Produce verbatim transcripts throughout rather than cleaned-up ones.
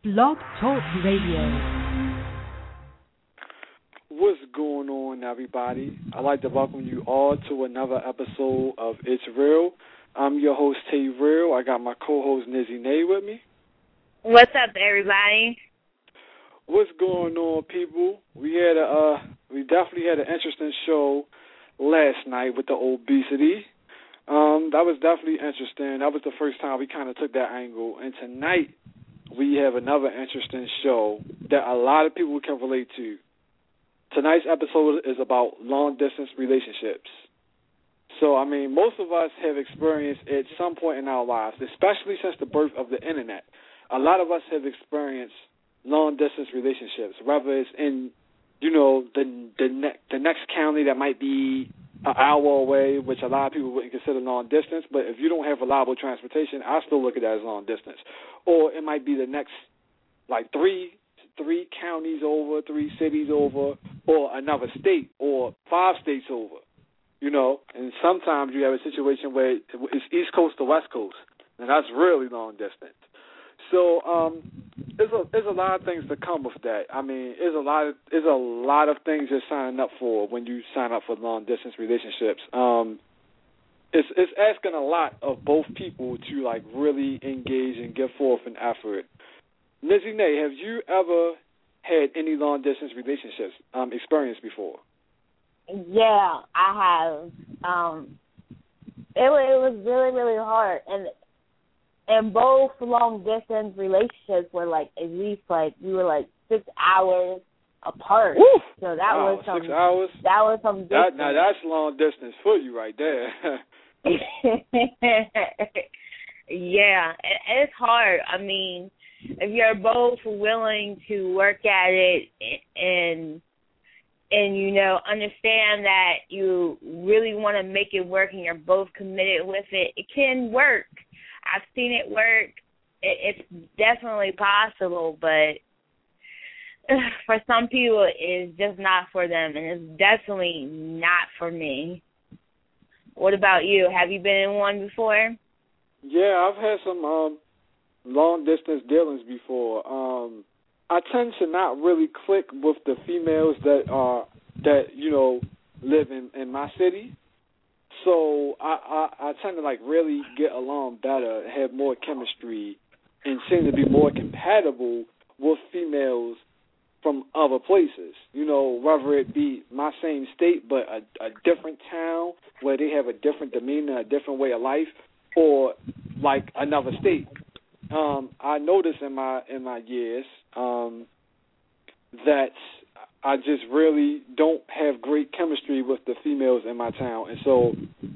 Blog Talk Radio. What's going on, everybody? I'd like to welcome you all to another episode of It's Real. I'm your host, Tay Real. I got my co-host, Nizzy Nay, with me. What's up, everybody? What's going on, people? We had a, uh, we definitely had an interesting show last night with the obesity. Um, that was definitely interesting. That was the first time we kind of took that angle. And tonight, we have another interesting show that a lot of people can relate to. Tonight's episode is about long-distance relationships. So, I mean, most of us have experienced at some point in our lives, especially since the birth of the Internet. A lot of us have experienced long-distance relationships, whether it's in, you know, the the, ne- the next county that might be an hour away, which a lot of people wouldn't consider long-distance, but if you don't have reliable transportation, I still look at that as long-distance. Or it might be the next, like, three three counties over, three cities over, or another state, or five states over, you know. And sometimes you have a situation where it's East Coast to West Coast, and that's really long distance. So um, there's a there's a lot of things that come with that. I mean, there's a lot of there's a lot of things you're signing up for when you sign up for long distance relationships. Um, it's it's asking a lot of both people to like really engage and give forth an effort. Nizzy Nay, have you ever had any long-distance relationships um, experience before? Yeah, I have. Um, it, was, it was really, really hard. And and both long-distance relationships were, like, at least, like, we were, like, six hours apart. Woo! So that wow, was some... Six hours? That was some distance. That, now, that's long-distance for you right there. Yeah, it, it's hard. I mean... If you're both willing to work at it and and you know understand that you really want to make it work and you're both committed with it, it can work. I've seen it work. It, it's definitely possible, but for some people, it's just not for them, and it's definitely not for me. What about you? Have you been in one before? Yeah, I've had some. Um... long-distance dealings before. Um, I tend to not really click with the females that are that you know live in, in my city. So I, I I tend to like really get along better, have more chemistry, and seem to be more compatible with females from other places. You know, whether it be my same state but a, a different town where they have a different demeanor, a different way of life, or like another state. Um, I noticed in my in my years um, that I just really don't have great chemistry with the females in my town, and so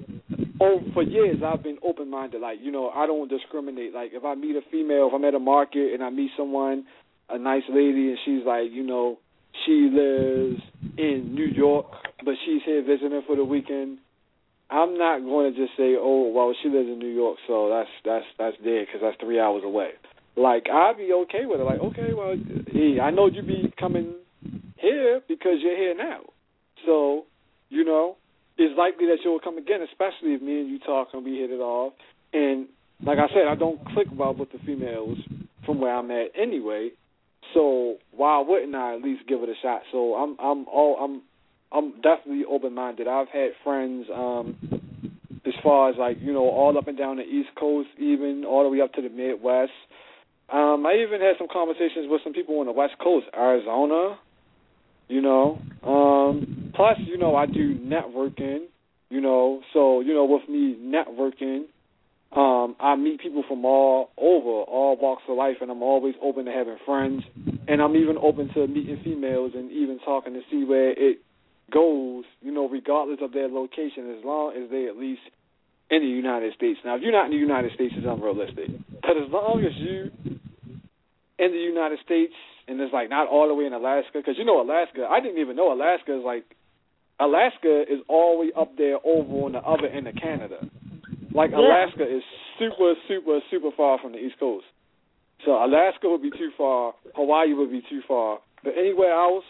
oh, for years I've been open-minded. Like you know, I don't discriminate. Like if I meet a female, if I'm at a market and I meet someone, a nice lady, and she's like, you know, she lives in New York, but she's here visiting for the weekend. I'm not going to just say, oh, well, she lives in New York, so that's that's that's there because that's three hours away. Like, I'd be okay with it. Like, okay, well, hey, I know you be coming here because you're here now. So, you know, it's likely that you'll come again, especially if me and you talk and we hit it off. And like I said, I don't click well with the females from where I'm at anyway. So why wouldn't I at least give it a shot? So I'm I'm all I'm. I'm definitely open-minded. I've had friends um, as far as, like, you know, all up and down the East Coast, even all the way up to the Midwest. Um, I even had some conversations with some people on the West Coast, Arizona, you know. Um, plus, you know, I do networking, you know. So, you know, with me networking, um, I meet people from all over, all walks of life, and I'm always open to having friends. And I'm even open to meeting females and even talking to see where it goes, you know, regardless of their location, as long as they at least in the United States. Now, if you're not in the United States, it's unrealistic. But as long as you in the United States, and it's like not all the way in Alaska, because you know Alaska, I didn't even know Alaska is like, Alaska is all the way up there over on the other end of Canada. Like, yeah. Alaska is super, super, super far from the East Coast. So Alaska would be too far, Hawaii would be too far. But anywhere else,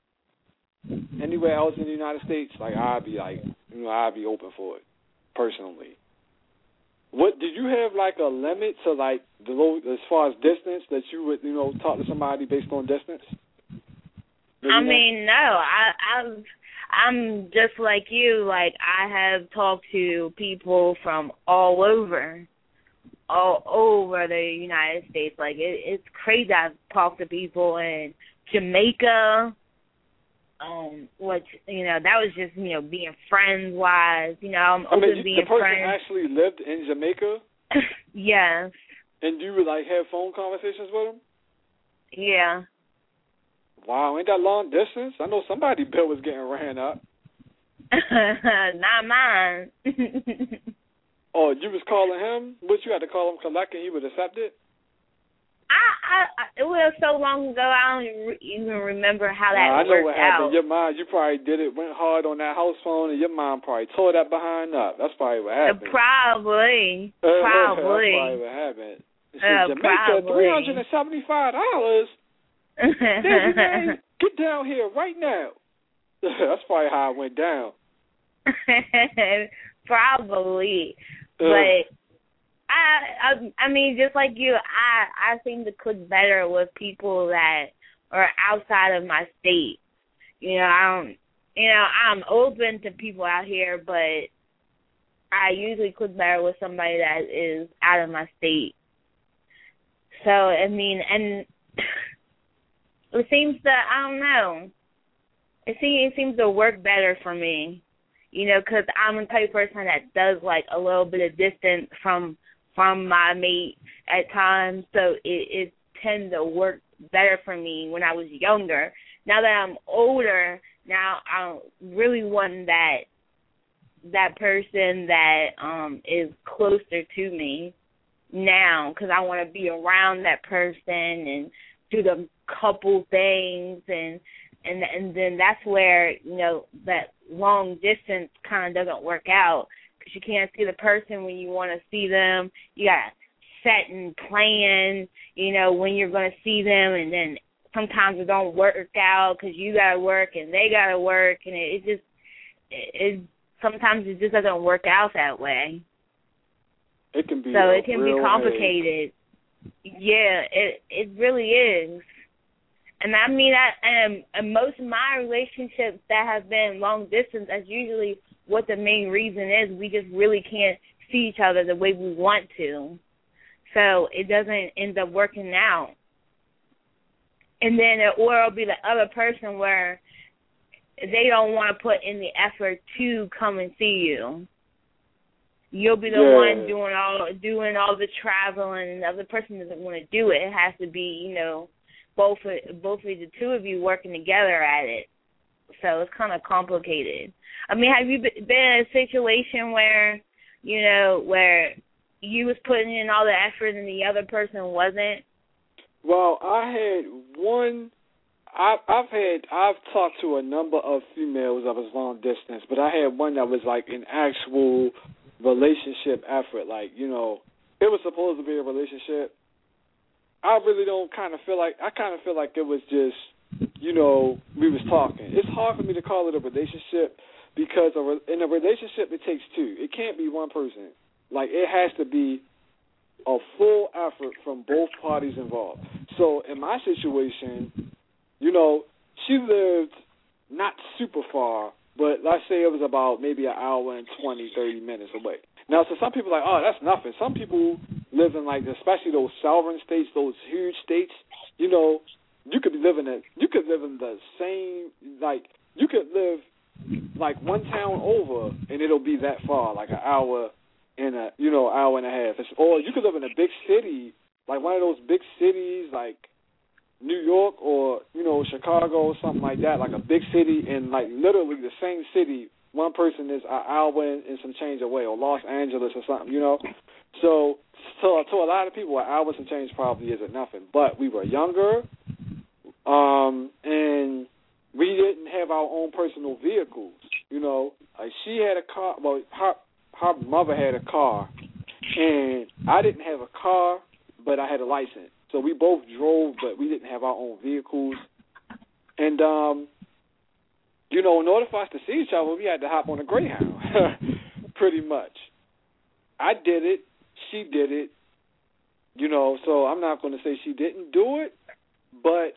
Anywhere else in the United States, like I'd be like, you know, I'd be open for it, personally. What did you have like a limit to like the low as far as distance that you would you know talk to somebody based on distance? Did I you know? mean, no, I, I've, I'm just like you. Like, I have talked to people from all over, all over the United States. Like, it, it's crazy. I've talked to people in Jamaica. Um, which you know, that was just you know being friends wise. You know, I'm I open mean, being the person friends. actually lived in Jamaica. Yes. And you would like have phone conversations with him? Yeah. Wow, ain't that long distance? I know somebody's bill was getting ran up. Not mine. Oh, you was calling him? What, you had to call him collect and he would accept it? I, I, I, it was so long ago, I don't re- even remember how that nah, I know worked what happened. out. Your mind, you probably did it, went hard on that house phone, and your mom probably tore that behind up. That's probably what happened. Uh, probably. Uh, probably. That's probably what happened. She Uh, said, Jamaica, three hundred seventy-five dollars. Man, get down here right now. That's probably how it went down. Probably. Uh, but I, I I mean, just like you, I, I seem to click better with people that are outside of my state. You know, I don't, you know, I'm open to people out here, but I usually click better with somebody that is out of my state. So, I mean, and it seems to, I don't know, it seems, it seems to work better for me, you know, because I'm the type of person that does like a little bit of distance from from my mate at times, so it, it tends to work better for me when I was younger. Now that I'm older, now I'm really wanting that that person that um is closer to me now, because I want to be around that person and do the couple things, and and and then that's where, you know, that long distance kind of doesn't work out. You can't see the person when you want to see them. You got to set and plan, you know, when you're going to see them, and then sometimes it don't work out because you got to work and they got to work, and it, it just, it, it sometimes it just doesn't work out that way. It can be so it can be complicated. Headache. Yeah, it it really is. And I mean, I, um, and most of my relationships that have been long distance, that's usually what the main reason is. We just really can't see each other the way we want to. So it doesn't end up working out. And then, it, or it'll be the other person where they don't want to put in the effort to come and see you. You'll be the yeah. one doing all doing all the traveling, and the other person doesn't want to do it. It has to be, you know, both of, both of the two of you working together at it. So it's kind of complicated. I mean, have you been in a situation where, you know, where you was putting in all the effort and the other person wasn't? Well, I had one. I've, I've had I've talked to a number of females that was long distance, but I had one that was like an actual relationship effort. Like, you know, it was supposed to be a relationship. I really don't kind of feel like I kind of feel like it was just, you know, we was talking. It's hard for me to call it a relationship because a re- in a relationship it takes two. It can't be one person. Like, it has to be a full effort from both parties involved. So in my situation, you know, she lived not super far, but let's say it was about maybe an hour and twenty, thirty minutes away. Now, so some people are like, oh, that's nothing. Some people live in, like, especially those sovereign states, those huge states, you know, you could be living in, you could live in the same, like, you could live, like, one town over, and it'll be that far, like an hour and a, you know, hour and a half. It's, or you could live in a big city, like one of those big cities, like New York or, you know, Chicago or something like that, like a big city, and, like, literally the same city, one person is an hour and, and some change away, or Los Angeles or something, you know. So, so to a lot of people, an hour and some change probably isn't nothing. But we were younger, um, and we didn't have our own personal vehicles, you know. Like, she had a car, well, her, her mother had a car, and I didn't have a car, but I had a license. So we both drove, but we didn't have our own vehicles. And, um, you know, in order for us to see each other, we had to hop on a Greyhound, pretty much. I did it, she did it. You know, so I'm not going to say she didn't do it, but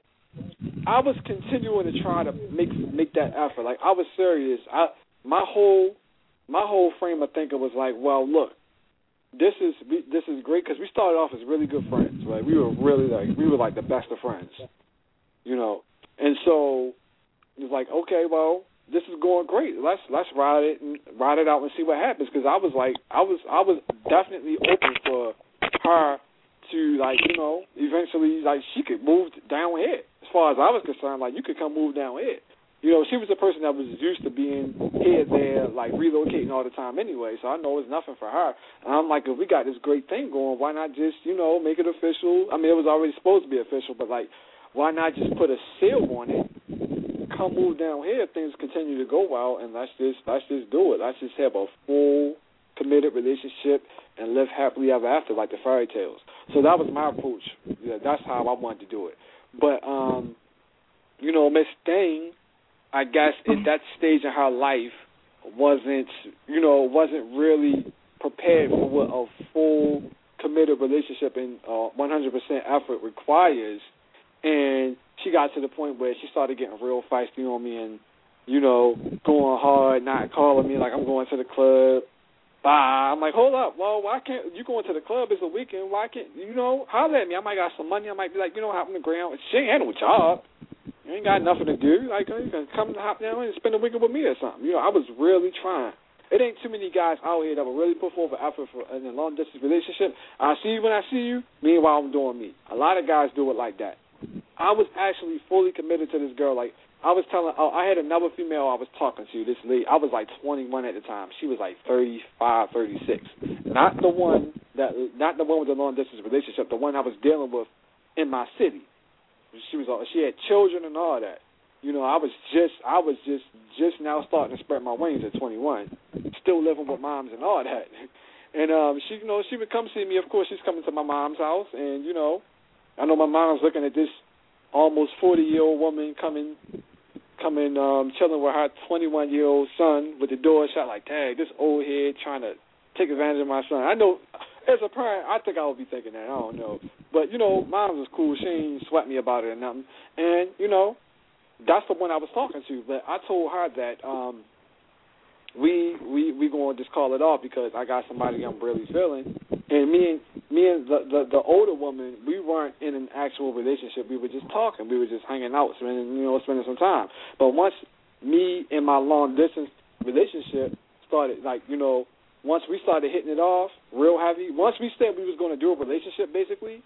I was continuing to try to make make that effort. Like, I was serious. I my whole my whole frame of thinking was like, well, look, this is this is great because we started off as really good friends. Right, we were really like we were like the best of friends. You know, and so it was like, okay, well, this is going great. Let's let's ride it and ride it out and see what happens. Because I was like, I was I was definitely open for her to, like, you know, eventually, like, she could move down here. As far as I was concerned, like, you could come move down here. You know, she was a person that was used to being here, there, like, relocating all the time anyway, so I know it's nothing for her. And I'm like, if we got this great thing going, why not just, you know, make it official? I mean, it was already supposed to be official, but, like, why not just put a seal on it, come move down here if things continue to go well, and let's just, let's just do it. Let's just have a full committed relationship and live happily ever after, like the fairy tales. So that was my approach. Yeah, that's how I wanted to do it. But, um, you know, Miss Thing, I guess at that stage in her life wasn't, you know, wasn't really prepared for what a full committed relationship and uh, one hundred percent effort requires. And she got to the point where she started getting real feisty on me and, you know, going hard, not calling me like I'm going to the club. Bah, I'm like, hold up. Well, why can't you going to the club? It's a weekend. Why can't you know? Holler at me. I might got some money. I might be like, you know, hop on the ground. She ain't had no job. You ain't got nothing to do. Like, you can come hop down and spend a weekend with me or something. You know, I was really trying. It ain't too many guys out here that will really put forth an effort for in a long distance relationship. I see you when I see you. Meanwhile, I'm doing me. A lot of guys do it like that. I was actually fully committed to this girl. Like, I was telling, oh, I had another female I was talking to, this lady. I was like twenty-one at the time. She was like thirty-five, thirty-six. Not the one that, not the one with the long distance relationship. The one I was dealing with in my city. She was, she had children and all that. You know, I was just, I was just, just now starting to spread my wings at twenty-one. Still living with moms and all that. And um, she, you know, she would come see me. Of course, she's coming to my mom's house, and you know, I know my mom's looking at this almost forty-year-old woman coming, coming, um, chilling with her twenty-one-year-old son with the door shut. Like, dang, this old head trying to take advantage of my son. I know, as a parent, I think I would be thinking that. I don't know, but you know, Mom's was cool. She ain't sweat me about it or nothing. And you know, that's the one I was talking to. But I told her that um, we we we gonna just call it off because I got somebody I'm really feeling. And me and me and the, the the older woman, we weren't in an actual relationship. We were just talking. We were just hanging out, spending you know spending some time. But once me and my long distance relationship started, like you know, once we started hitting it off real heavy, once we said we was going to do a relationship, basically,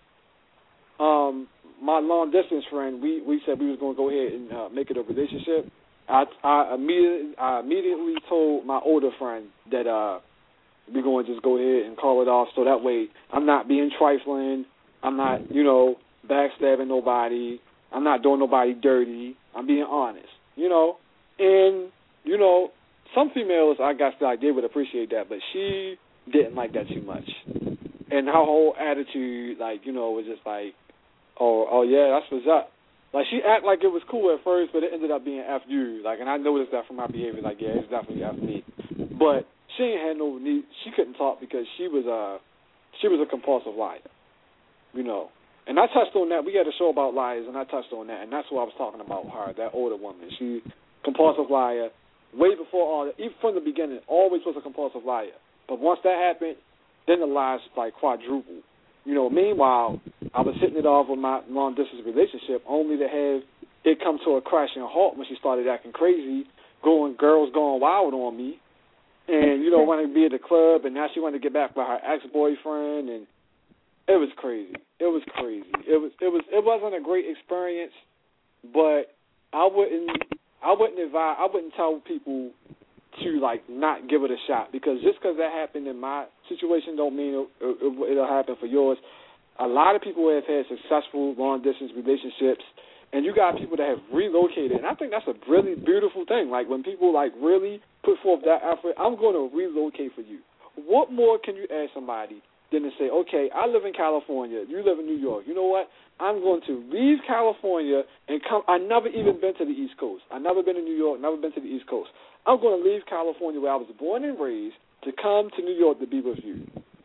um, my long distance friend, we, we said we was going to go ahead and uh, make it a relationship. I I immediately I immediately told my older friend that. Uh, We're going to just go ahead and call it off so that way I'm not being trifling. I'm not, you know, backstabbing nobody. I'm not doing nobody dirty. I'm being honest, you know. And, you know, some females, I guess, like, they would appreciate that, but she didn't like that too much. And her whole attitude, like, you know, was just like, oh, oh yeah, that's what's up. Like, she acted like it was cool at first, but it ended up being F you. Like, and I noticed that from her behavior. Like, yeah, it's definitely F me. But she ain't had no need. She couldn't talk because she was a, she was a compulsive liar, you know. And I touched on that. We had a show about liars, and I touched on that. And that's what I was talking about her, that older woman. She, compulsive liar, way before all that, even from the beginning, always was a compulsive liar. But once that happened, then the lies, like, quadrupled. You know, meanwhile, I was hitting it off with my long-distance relationship only to have it come to a crashing halt when she started acting crazy, going, girls going wild on me, and, you know, wanting to be at the club, and now she wanted to get back with her ex-boyfriend, and it was crazy. It was crazy. It was, it was, it wasn't a great experience, but I wouldn't, I wouldn't advise, I wouldn't tell people to, like, not give it a shot, because just because that happened in my situation don't mean it, it, it'll happen for yours. A lot of people have had successful long-distance relationships, and you got people that have relocated, and I think that's a really beautiful thing. Like, when people, like, really put forth that effort, I'm going to relocate for you. What more can you ask somebody than to say, okay, I live in California, you live in New York. You know what? I'm going to leave California and come. I've never even been to the East Coast. I've never been to New York, never been to the East Coast. I'm going to leave California where I was born and raised to come to New York to be with you.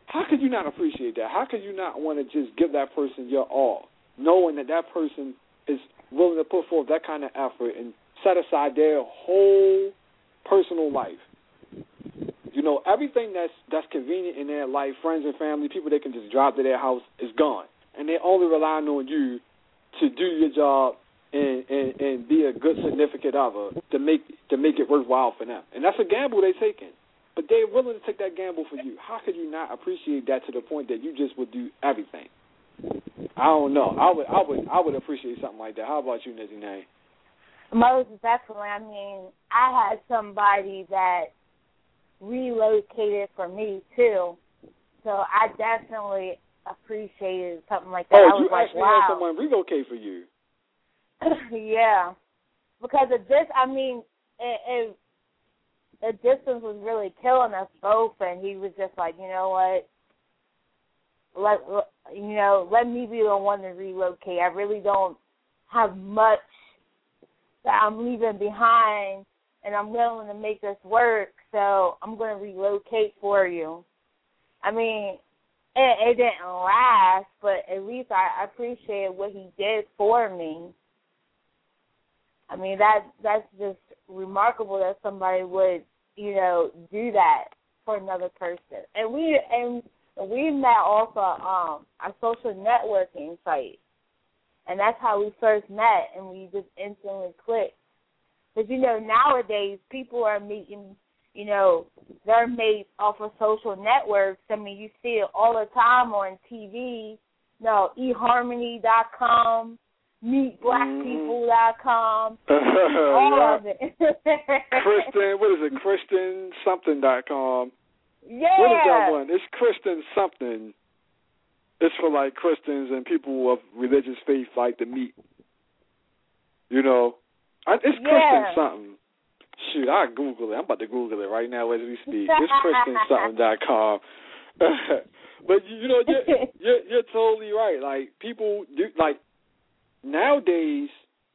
how could you not appreciate that? How could you not want to just give that person your all, knowing that that person is willing to put forth that kind of effort and set aside their whole personal life? You know, everything that's that's convenient in their life, friends and family, people they can just drive to their house, is gone. And they're only relying on you to do your job and, and, and be a good significant other to make to make it worthwhile for them. And that's a gamble they're taking. But they're willing to take that gamble for you. How could you not appreciate that to the point that you just would do everything? I don't know. I would I would I would appreciate something like that. How about you, Nizzy Nay? Most definitely. I mean, I had somebody that relocated for me too, so I definitely appreciated something like that. Oh, I was you like, actually wow. had someone relocate for you? Yeah, because of this, I mean, it, it, the distance was really killing us both, and he was just like, you know what, let you know, let me be the one to relocate. I really don't have much that I'm leaving behind, and I'm willing to make this work, so I'm going to relocate for you. I mean, it, it didn't last, but at least I appreciated what he did for me. I mean, that that's just remarkable that somebody would, you know, do that for another person. And we and we met off a um a social networking site, and that's how we first met, and we just instantly clicked. Because, you know, nowadays people are meeting, you know, they're made off of social networks. I mean, you see it all the time on T V. You know, e harmony dot com, meet black people dot com, all yeah. of it. Kristen, what is it, Kristen something dot com. Yeah. What is that one? It's Kristen something. It's for, like, Christians and people of religious faith like to meet. You know, I, it's Yeah. Kristen something. Shoot, I Google it. I'm about to Google it right now as we speak. It's Kristen something dot com. But, you know, you're, you're, you're totally right. Like, people do, like, nowadays,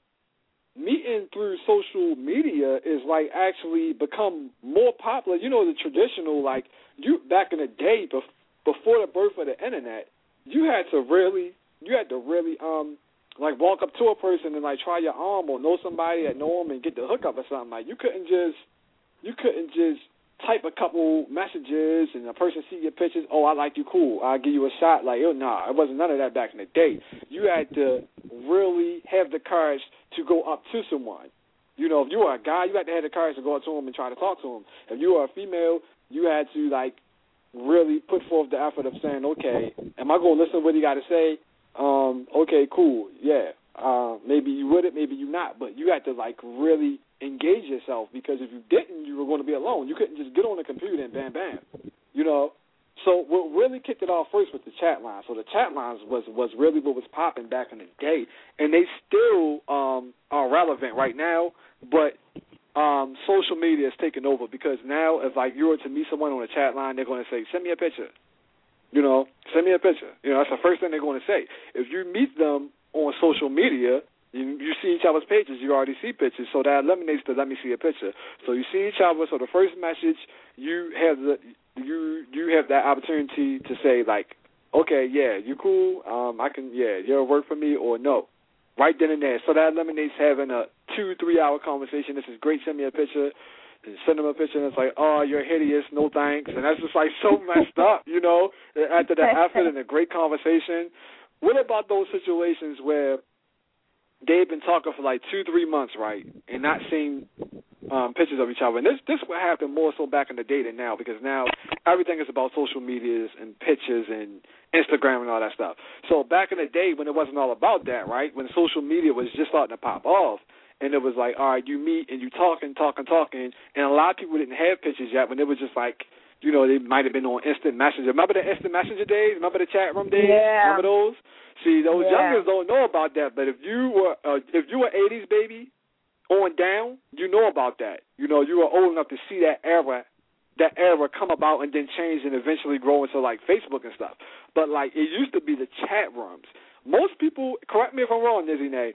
meeting through social media is, like, actually become more popular. You know, the traditional, like, you back in the day, bef- before the birth of the internet, you had to really, you had to really, um, like, walk up to a person and, like, try your arm or know somebody that know them and get the hookup or something. Like, you couldn't just, you couldn't just type a couple messages and a person see your pictures, oh, I like you, cool, I'll give you a shot. Like, oh, nah, it wasn't none of that back in the day. You had to really have the courage to go up to someone. You know, if you were a guy, you had to have the courage to go up to him and try to talk to him. If you were a female, you had to, like, really put forth the effort of saying, okay, am I going to listen to what he got to say? Um, okay, cool, yeah. Uh, maybe you would it, maybe you not, but you had to, like, really engage yourself, because if you didn't, you were going to be alone. You couldn't just get on the computer and bam, bam, you know. So what really kicked it off first was the chat line. So the chat lines was, was really what was popping back in the day, and they still um, are relevant right now, but um, social media is taking over, because now if, like, you were to meet someone on a chat line, they're going to say, send me a picture. You know, send me a picture. You know, that's the first thing they're going to say. If you meet them on social media, you, you see each other's pages, you already see pictures, so that eliminates the let me see a picture. So you see each other, so the first message, you have the you you have that opportunity to say, like, okay, yeah, you cool, um, I can, yeah, you'll work for me, or no, right then and there. So that eliminates having a two, three-hour conversation. This is great, send me a picture. And send them a picture, and it's like, oh, you're hideous, no thanks. And that's just, like, so messed up, you know, after the effort and a great conversation. What about those situations where they've been talking for, like, two, three months, right, and not seeing um, pictures of each other? And this this would happen more so back in the day than now, because now everything is about social medias and pictures and Instagram and all that stuff. So back in the day when it wasn't all about that, right, when social media was just starting to pop off, and it was like, all right, you meet and you talking, talking, talking, and a lot of people didn't have pictures yet, when it was just like, you know, they might have been on instant messenger. Remember the instant messenger days? Remember the chat room days? Yeah. Remember those? See, those yeah. youngers don't know about that, but if you were uh, if you were eighties baby on down, you know about that. You know, you were old enough to see that era, that era come about and then change and eventually grow into, like, Facebook and stuff. But, like, it used to be the chat rooms. Most people, correct me if I'm wrong, Nizzy Nay,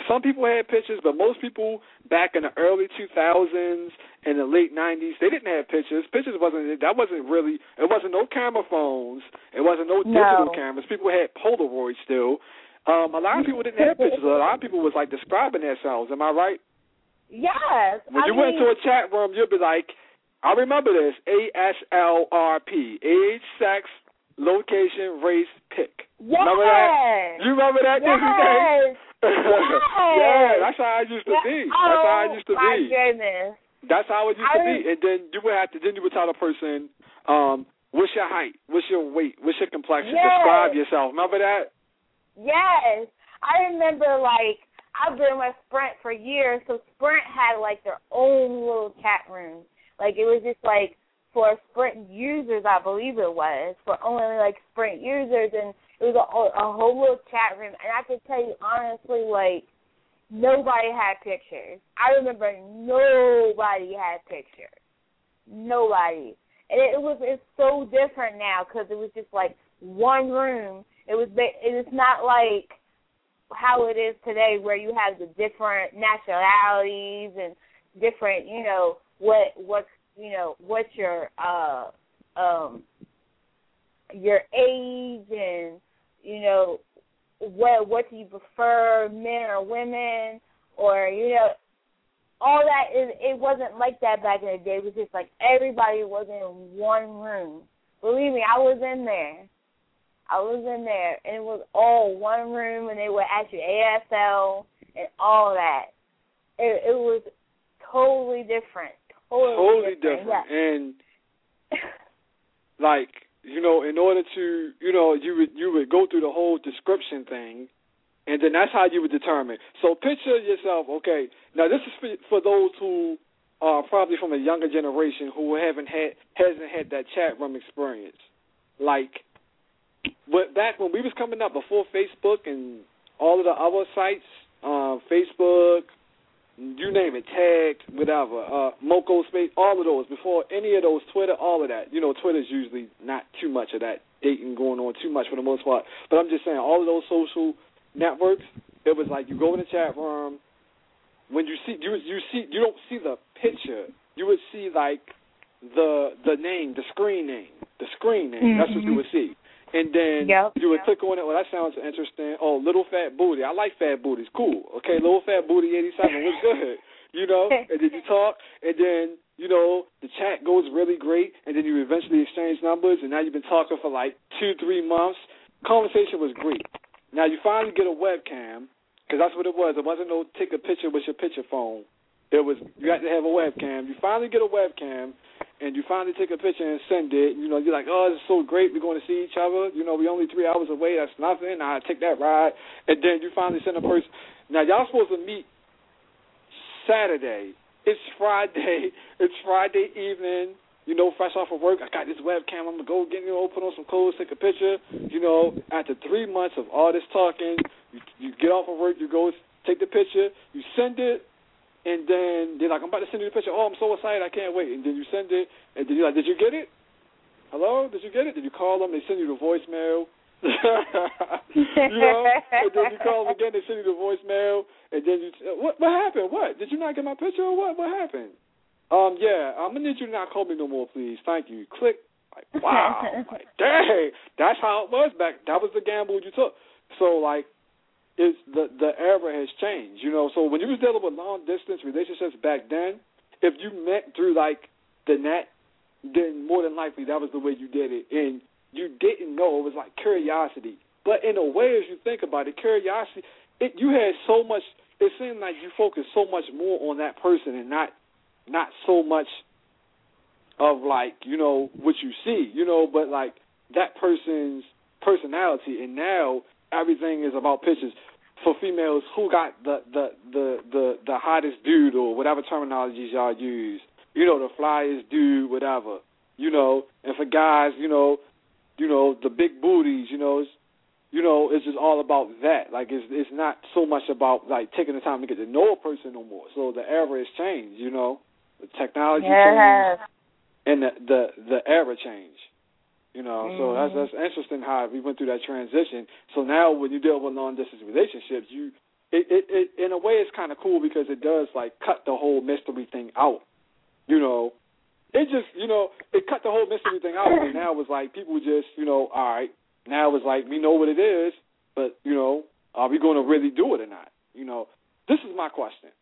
some people had pictures, but most people back in the early two thousands and the late nineties, they didn't have pictures. Pictures wasn't that wasn't really. It wasn't no camera phones. It wasn't no digital no. cameras. People had Polaroid still. Um, a lot of people didn't have pictures. A lot of people was like describing themselves. Am I right? Yes. When I you mean, went to a chat room, you'd be like, I remember this, A S L R P, age, sex, location, race, pick. Yes. Remember that? You remember that? Yes. Yes. Yeah, that's how I used to be. Oh, that's how I used to my be. goodness. That's how it used I to be. And then you would have to, then you would tell the person, um, what's your height? What's your weight? What's your complexion? Yes. Describe yourself. Remember that? Yes. I remember, like, I've been with Sprint for years, so Sprint had, like, their own little chat room. Like, it was just, like, for Sprint users, I believe it was, for only, like, Sprint users, and it was a, a whole little chat room. And I can tell you, honestly, like, nobody had pictures. I remember nobody had pictures. Nobody. And it, it was it's so different now because it was just, like, one room. It was it's not like how it is today where you have the different nationalities and different, you know, what what's you know, what's your uh um your age and, you know, what what do you prefer, men or women, or, you know, all that is it wasn't like that back in the day. It was just like everybody was in one room. Believe me, I was in there. I was in there, and it was all one room, and they would ask you A S L and all that. It, it was totally different. Totally, totally different. different. Yeah. And, like, you know, in order to, you know, you would you would go through the whole description thing, and then that's how you would determine. So picture yourself, okay, now this is for, for those who are probably from a younger generation who haven't had, hasn't had that chat room experience. Like, but back when we was coming up, before Facebook and all of the other sites, uh, Facebook, you name it, Tag, whatever, uh, Moco Space, all of those, before any of those, Twitter, all of that. You know, Twitter's usually not too much of that dating going on too much for the most part. But I'm just saying, all of those social networks, it was like you go in the chat room, when you see, you you see, you don't see the picture. You would see like the the name, the screen name, the screen name. Mm-hmm. That's what you would see. And then yep, you would yep. click on it. Well, that sounds interesting. Oh, little fat booty. I like fat booties. Cool. Okay, little fat booty eighty-seven was good. You know, and then you talk, and then, you know, the chat goes really great, and then you eventually exchange numbers, and now you've been talking for like two, three months. Conversation was great. Now you finally get a webcam, because that's what it was. It wasn't no take a picture with your picture phone. It was, you had to have a webcam. You finally get a webcam, and you finally take a picture and send it. You know, you're like, oh, this is so great. We're going to see each other. You know, we're only three hours away. That's nothing. I take that ride. And then you finally send a person. Now, y'all supposed to meet Saturday. It's Friday. It's Friday evening. You know, fresh off of work. I got this webcam. I'm going to go get, you know, put on some clothes, take a picture. You know, after three months of all this talking, you, you get off of work, you go take the picture, you send it. And then they're like, I'm about to send you the picture. Oh, I'm so excited, I can't wait. And then you send it, and then you're like, did you get it? Hello? Did you get it? Did you call them? They send you the voicemail. You know? And then you call them again, they send you the voicemail. And then you, what What happened? What? Did you not get my picture or what? What happened? Um, yeah, I'm going to need you to not call me no more, please. Thank you. Click. Like, wow. Like, dang. That's how it was back. That was the gamble you took. So, like, Is the the era has changed, you know. So when you was dealing with long distance relationships back then, if you met through like the net, then more than likely that was the way you did it, and you didn't know. It was like curiosity. But in a way, as you think about it, curiosity, it, you had so much. It seemed like you focused so much more on that person and not not so much of like, you know, what you see, you know, but like that person's personality. And now everything is about pictures. For females, who got the, the, the, the, the hottest dude or whatever terminologies y'all use, you know, the flyest dude, whatever, you know. And for guys, you know, you know, the big booties, you know, it's, you know, it's just all about that. Like, it's it's not so much about, like, taking the time to get to know a person no more. So the era has changed, you know. The technology yes. changed and the, the, the era changed. You know, mm-hmm. so that's that's interesting how we went through that transition. So now when you deal with long-distance relationships, you, it, it, it in a way, kind of cool because it does, like, cut the whole mystery thing out, you know. It just, you know, it cut the whole mystery thing out, and now it's like people just, you know, all right, now it's like we know what it is, but, you know, are we going to really do it or not? You know, this is my question.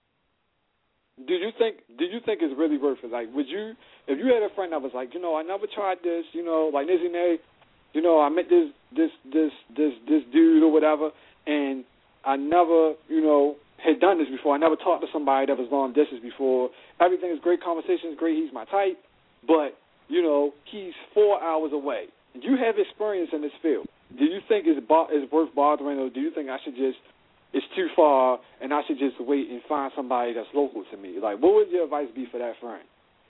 Do you think do you think it's really worth it? Like, would you, if you had a friend that was like, you know, I never tried this, you know, like Nizzy Nay, you know, I met this this this this this dude or whatever, and I never, you know, had done this before. I never talked to somebody that was long distance before. Everything is great, conversation is great, he's my type, but, you know, he's four hours away. You have experience in this field. Do you think it's, bo- it's worth bothering, or do you think I should just, it's too far, and I should just wait and find somebody that's local to me? Like, what would your advice be for that friend?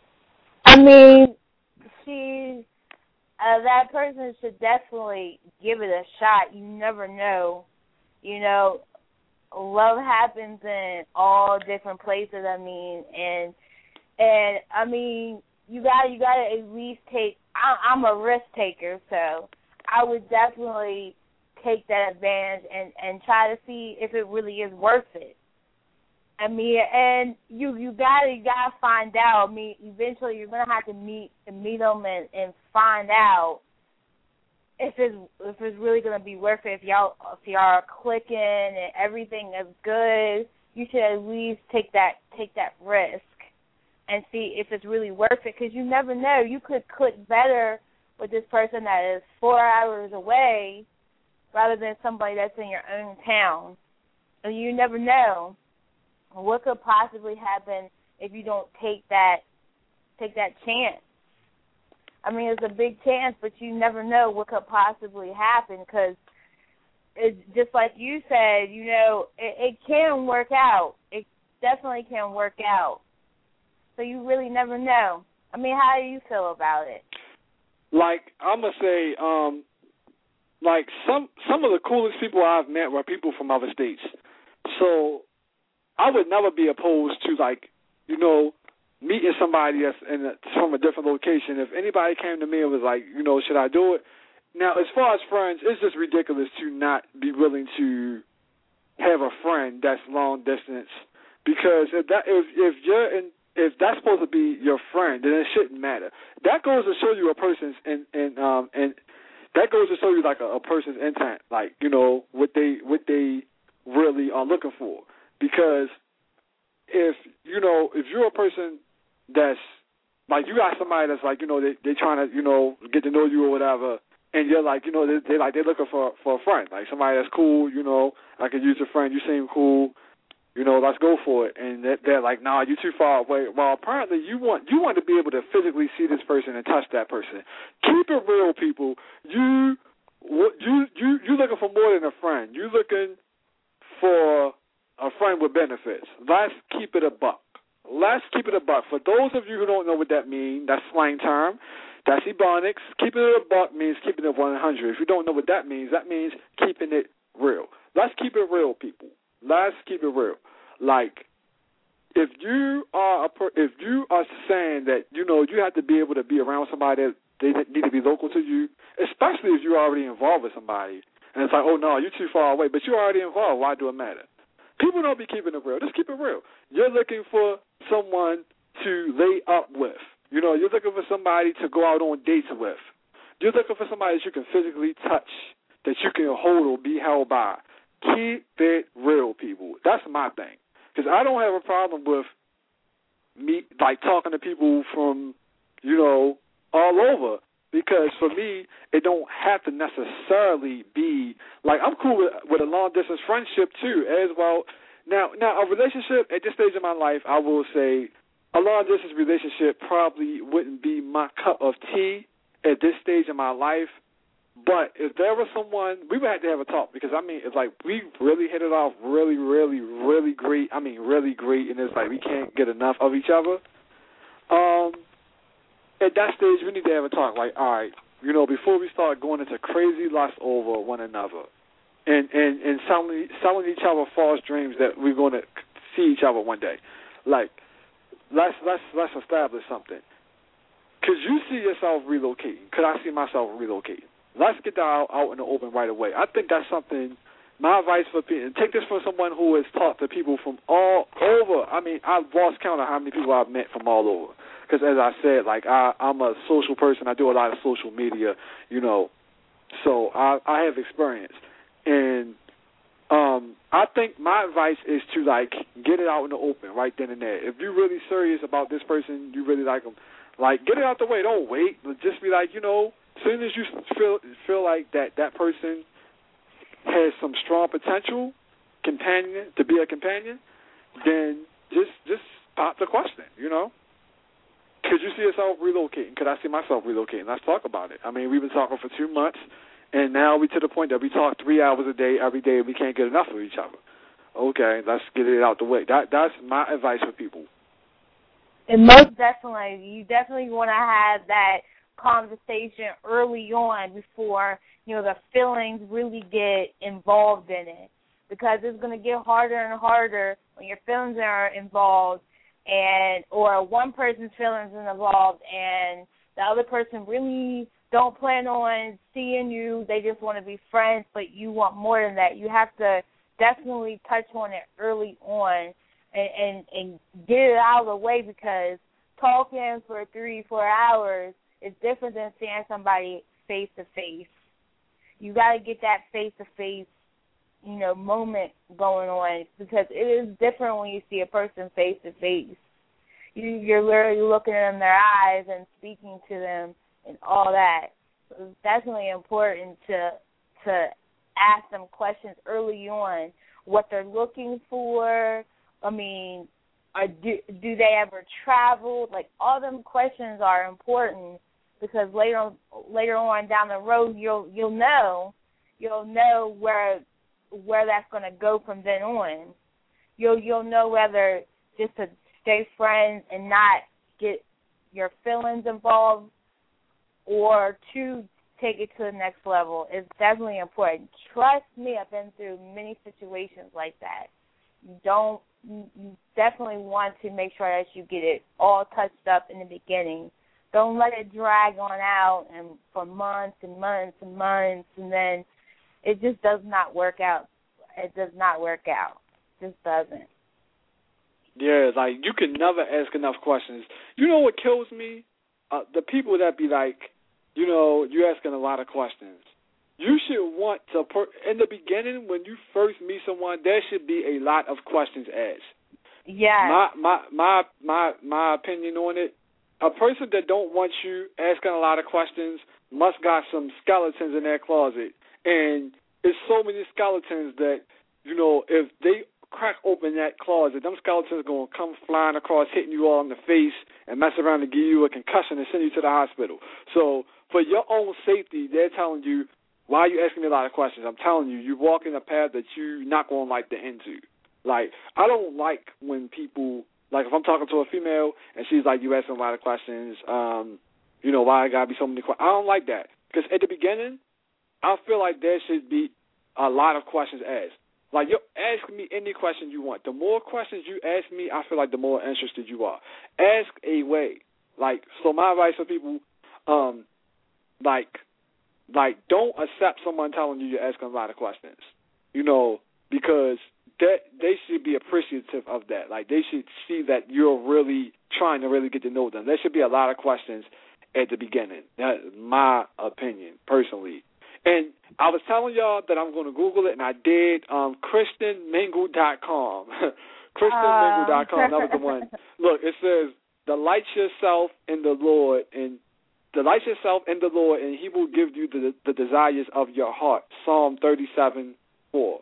I mean, she, uh, that person should definitely give it a shot. You never know. You know, love happens in all different places. I mean, and and I mean, you got you got to at least take. I, I'm a risk taker, so I would definitely take that advantage and, and try to see if it really is worth it. I mean, and you you gotta you gotta find out. I mean, eventually you're gonna have to meet meet them and, and find out if it's if it's really gonna be worth it. If y'all if y'all are clicking and everything is good, you should at least take that take that risk and see if it's really worth it. Because you never know, you could click better with this person that is four hours away rather than somebody that's in your own town. And you never know what could possibly happen if you don't take that take that chance. I mean, it's a big chance, but you never know what could possibly happen because it's just like you said, you know, it, it can work out. It definitely can work out. So you really never know. I mean, how do you feel about it? Like, I'm going to say, um, like, some some of the coolest people I've met were people from other states. So I would never be opposed to, like, you know, meeting somebody that's in a, from a different location. If anybody came to me and was like, you know, should I do it? Now, as far as friends, it's just ridiculous to not be willing to have a friend that's long distance, because if that if if you're in if that's supposed to be your friend, then it shouldn't matter. That goes to show you a person's and and um and that goes to show you like a, a person's intent, like, you know, what they what they really are looking for. Because if you know if you're a person that's like, you got somebody that's like, you know, they they trying to, you know, get to know you or whatever, and you're like, you know, they they like they're looking for for a friend, like somebody that's cool, you know, I could use a friend, you seem cool, you know, let's go for it. And they're, they're like, nah, you're too far away. Well, apparently you want you want to be able to physically see this person and touch that person. Keep it real, people. You you you you looking for more than a friend. You looking for a friend with benefits. Let's keep it a buck. Let's keep it a buck. For those of you who don't know what that means, that's slang term. That's Ebonics. Keeping it a buck means keeping it one hundred. If you don't know what that means, that means keeping it real. Let's keep it real, people. Let's keep it real. Like, if you are a per- if you are saying that, you know, you have to be able to be around somebody that they need to be local to you, especially if you're already involved with somebody, and it's like, oh no, you're too far away, but you're already involved. Why do it matter? People don't be keeping it real. Just keep it real. You're looking for someone to lay up with. You know, you're looking for somebody to go out on dates with. You're looking for somebody that you can physically touch, that you can hold or be held by. Keep it real, people. That's my thing. Because I don't have a problem with me, like, talking to people from, you know, all over. Because for me, it don't have to necessarily be, like, I'm cool with, with a long-distance friendship, too, as well. Now, now, a relationship, at this stage of my life, I will say a long-distance relationship probably wouldn't be my cup of tea at this stage of my life. But if there was someone, we would have to have a talk, because, I mean, it's like we really hit it off really, really, really great. I mean, really great, and it's like we can't get enough of each other. Um... At that stage, we need to have a talk. Like, all right, you know, before we start going into crazy lust over one another, and and and selling selling each other false dreams that we're going to see each other one day. Like, let's let's let's establish something. Could you see yourself relocating? Could I see myself relocating? Let's get that out, out in the open right away. I think that's something my advice for people, take this from someone who has talked to people from all over. I mean, I've lost count of how many people I've met from all over. Because as I said, like, I, I'm a social person. I do a lot of social media, you know. So I, I have experience. And um, I think my advice is to, like, get it out in the open right then and there. If you're really serious about this person, you really like them, like, get it out the way. Don't wait. Just be like, you know, as soon as you feel feel like that that person has some strong potential companion to be a companion, then just just pop the question, you know. Could you see yourself relocating? Could I see myself relocating? Let's talk about it. I mean, we've been talking for two months, and now we're to the point that we talk three hours a day every day, and we can't get enough of each other. Okay, let's get it out the way. That That's my advice for people. And most definitely, you definitely want to have that conversation early on before, you know, the feelings really get involved in it, because it's going to get harder and harder when your feelings are involved, and or one person's feelings are involved and the other person really don't plan on seeing you. They just want to be friends, but you want more than that. You have to definitely touch on it early on and, and, and get it out of the way, because talking for three, four hours is different than seeing somebody face-to-face. You got to get that face-to-face, you know, moment going on, because it is different when you see a person face-to-face. You, you're literally looking in their eyes and speaking to them and all that. So it's definitely important to to ask them questions early on, what they're looking for. I mean, or do, do they ever travel? Like, all them questions are important, because later on, later on down the road, you'll you'll know you'll know where where that's going to go from then on. You'll you'll know whether just to stay friends and not get your feelings involved, or to take it to the next level. It's definitely important. Trust me, I've been through many situations like that. You don't. You definitely want to make sure that you get it all touched up in the beginning. Don't let it drag on out and for months and months and months, and then it just does not work out. It does not work out. It just doesn't. Yeah, like, you can never ask enough questions. You know what kills me? Uh, the people that be like, you know, you're asking a lot of questions. You should want to, per- in the beginning, when you first meet someone, there should be a lot of questions asked. Yeah. My my my my my opinion on it, a person that don't want you asking a lot of questions must got some skeletons in their closet. And it's so many skeletons that, you know, if they crack open that closet, them skeletons are going to come flying across, hitting you all in the face, and mess around and give you a concussion and send you to the hospital. So for your own safety, they're telling you, why are you asking me a lot of questions? I'm telling you, you're walking a path that you're not going to like the end to. Like, I don't like when people, like, if I'm talking to a female and she's like, you asking a lot of questions, um, you know, why I got to be so many questions. I don't like that. Because at the beginning, I feel like there should be a lot of questions asked. Like, you ask me any question you want. The more questions you ask me, I feel like the more interested you are. Ask away. Like, so my advice for people, um, like, like, don't accept someone telling you you're asking a lot of questions, you know, because that they should be appreciative of that. Like, they should see that you're really trying to really get to know them. There should be a lot of questions at the beginning. That's my opinion, personally. And I was telling y'all that I'm going to Google it, and I did. Um, Christian Mingle dot com. Christian Mingle dot com. That was the one. Look, it says, delight yourself in the Lord, and delight yourself in the Lord, and He will give you the, the desires of your heart. Psalm thirty-seven four.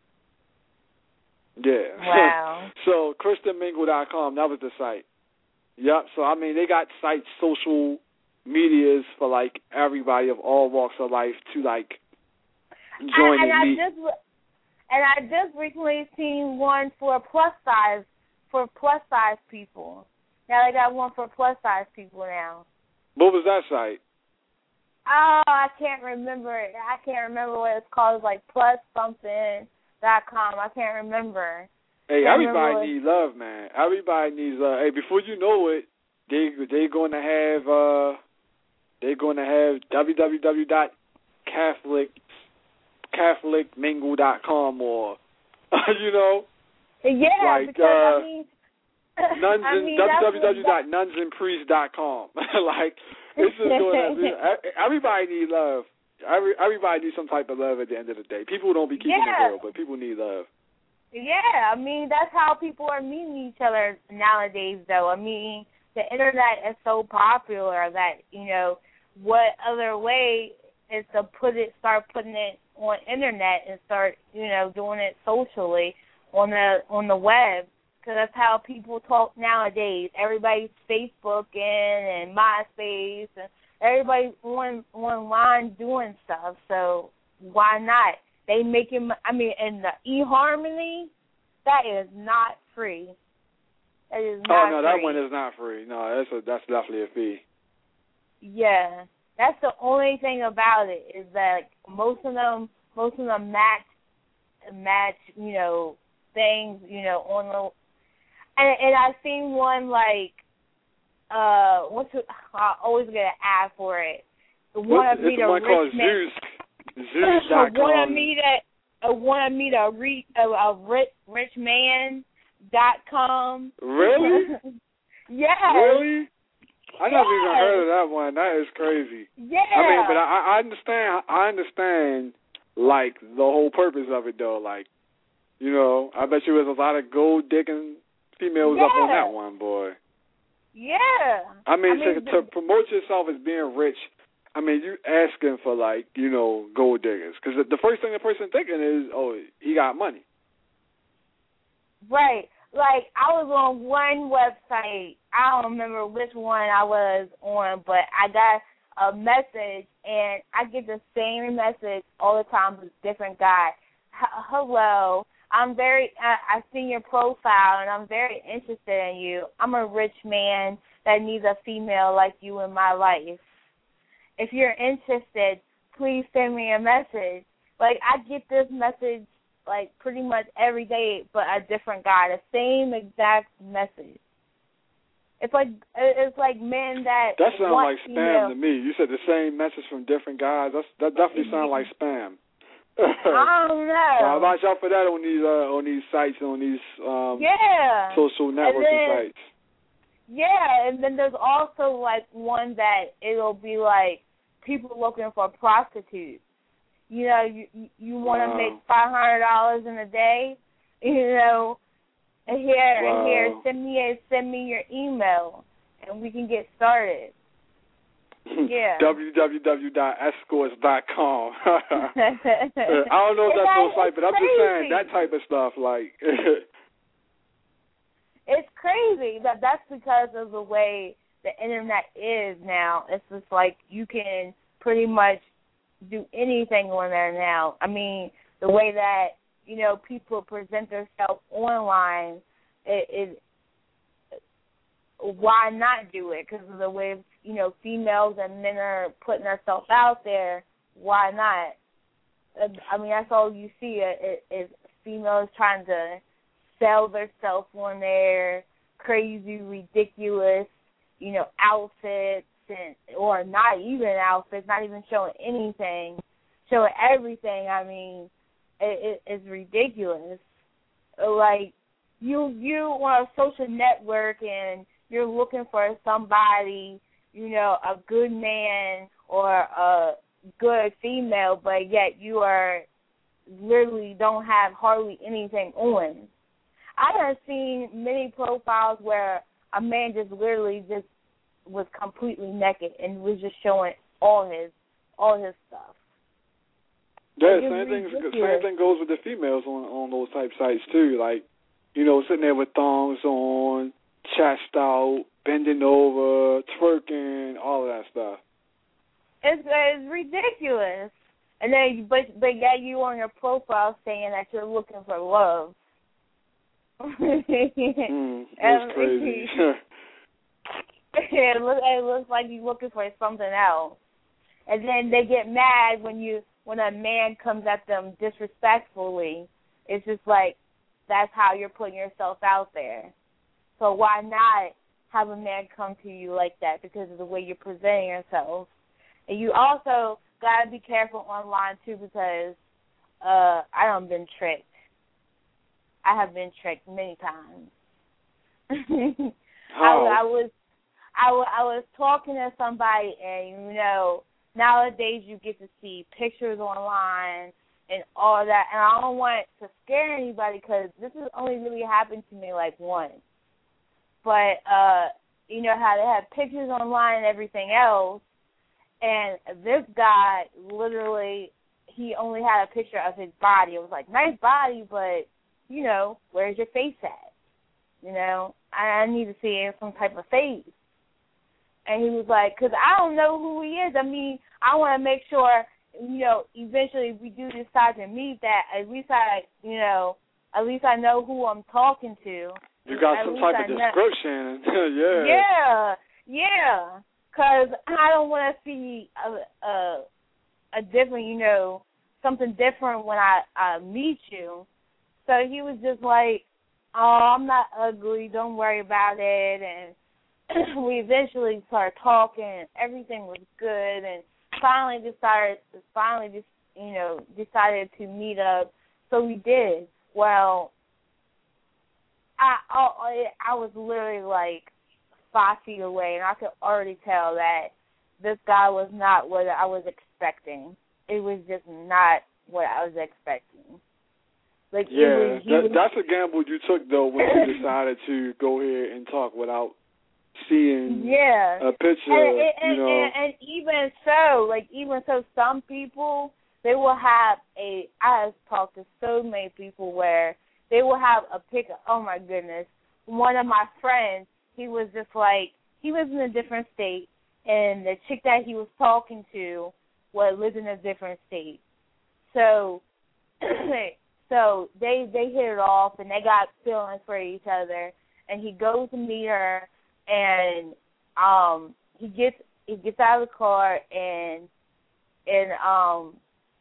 Yeah. Wow. So, Christian Mingle dot com, that was the site. Yep. So, I mean, they got sites, social medias for, like, everybody of all walks of life to, like, join and, and, and I meet. Just, and I just recently seen one for plus size, for plus size people. Now they got one for plus size people now. What was that site? Oh, I can't remember it. I can't remember what it's called. It's like plus something dot com. I can't remember. Hey, can't everybody remember needs love, man. Everybody needs love. Hey, before you know it, they they going to have uh they're going to have w w w dot catholic catholic mingle dot com or, you know, yeah, like because uh, I mean, nuns I in mean, w w w dot nuns and priests dot com. Like, it's just doing that. Everybody needs love. Every, everybody needs some type of love at the end of the day. People don't be keeping yeah. it real, but people need love. Yeah, I mean, that's how people are meeting each other nowadays, though. I mean, the Internet is so popular that, you know, what other way is to put it, start putting it on Internet and start, you know, doing it socially on the on the web, because that's how people talk nowadays. Everybody's Facebooking and MySpace, and everybody's on online doing stuff. So why not? They make it. I mean, and the eHarmony, that is not free. That is not oh no, free. that one is not free. No, that's a, that's definitely a fee. Yeah, that's the only thing about it is that most of them, most of them match, match, you know, things, you know, on the, and and I've seen one like, uh, what's it, I always get an ad for it. The one of me the one called Zeus, Zeus dot com. Wanna meet a, uh, wanna meet a re, a, a rich rich man dot com. Really? Yeah. Really? I never yes. even heard of that one. That is crazy. Yeah. I mean, but I, I understand. I understand, like, the whole purpose of it, though. Like, you know, I bet you there's a lot of gold digging females yeah. up on that one, boy. Yeah. I mean, I mean to, the, to promote yourself as being rich, I mean, you asking for, like, you know, gold diggers. Because the first thing the person thinking is, oh, he got money. Right. Like, I was on one website. I don't remember which one I was on, but I got a message, and I get the same message all the time with a different guy. H- Hello. I'm very, I, I see your profile, and I'm very interested in you. I'm a rich man that needs a female like you in my life. If you're interested, please send me a message. Like, I get this message, like, pretty much every day, but a different guy, the same exact message. It's like, it's like men that That sounds want like spam female. to me. You said the same message from different guys. That's, that definitely sounds like spam. I don't know. Uh, watch out for that on these uh, on these sites, on these um, yeah. social networking then, sites. Yeah, and then there's also like one that it'll be like people looking for prostitutes. You know, you you want to wow. make five hundred dollars in a day. You know, and here wow. and here, send me a, send me your email, and we can get started. Yeah. w w w dot escorts dot com. I don't know if that's no site, but I'm crazy. just saying that type of stuff. Like, it's crazy. That that's because of the way the internet is now. It's just like you can pretty much do anything on there now. I mean, the way that, you know, people present themselves online, it, it why not do it? Because of the way, you know, females and men are putting themselves out there. Why not? I mean, that's all you see is females trying to sell themselves on their crazy, ridiculous, you know, outfits, and or not even outfits, not even showing anything, showing everything. I mean, it, it, it's ridiculous. Like, you you on a social network and you're looking for somebody, you know, a good man or a good female, but yet you are literally don't have hardly anything on. I have seen many profiles where a man just literally just was completely naked and was just showing all his all his stuff. Yeah, same thing. Same thing goes with the females on on those type sites too. Like, you know, sitting there with thongs on, chest out, bending over, twerking, all of that stuff. It's it's ridiculous. And then, but but yet you on your profile saying that you're looking for love. mm, that's crazy. it, look, it looks like you're looking for something else. And then they get mad when you when a man comes at them disrespectfully. It's just like, that's how you're putting yourself out there. So why not have a man come to you like that, because of the way you're presenting yourself? And you also got to be careful online, too, because uh, I done been tricked. I have been tricked many times. I, I was, I, was, I was talking to somebody, and you know, nowadays you get to see pictures online and all that, and I don't want to scare anybody because this has only really happened to me like once. But uh, you know how they have pictures online and everything else, and this guy literally, he only had a picture of his body. It was like, nice body, but you know, where's your face at? You know, I, I need to see some type of face. And he was like, because I don't know who he is. I mean, I want to make sure, you know, eventually if we do decide to meet, that at least I, you know, at least I know who I'm talking to. You got at some type of description. yeah. Yeah, yeah. Because I don't want to see a, a, a different, you know, something different when I, I meet you. So he was just like, oh, I'm not ugly, don't worry about it. And we eventually started talking. Everything was good, and finally decided, finally just, you know, decided to meet up. So we did. Well, I, I, I was literally like five feet away, and I could already tell that this guy was not what I was expecting. It was just not what I was expecting. Like, yeah, was, that, was, that's a gamble you took, though, when you decided to go ahead and talk without seeing yeah. a picture, and, and, and, you know. And, and even so, like, even so, some people, they will have a, I have talked to so many people where they will have a picture, oh, my goodness. One of my friends, he was just like, he was in a different state, and the chick that he was talking to was lived in a different state. So, So they, they hit it off, and they got feelings for each other. And he goes to meet her, and um, he gets he gets out of the car, and and um,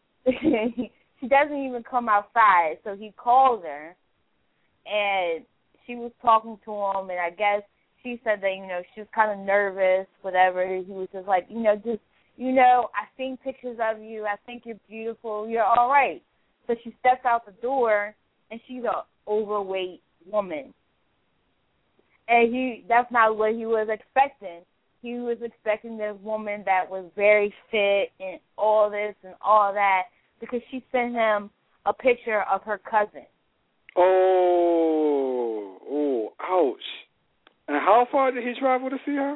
she doesn't even come outside. So he calls her, and she was talking to him, and I guess she said that, you know, she was kind of nervous, whatever. He was just like, you know, just you know, I've seen pictures of you. I think you're beautiful. You're all right. So she steps out the door, and she's an overweight woman. And he that's not what he was expecting. He was expecting this woman that was very fit and all this and all that, because she sent him a picture of her cousin. Oh, oh, ouch. And how far did he travel to see her?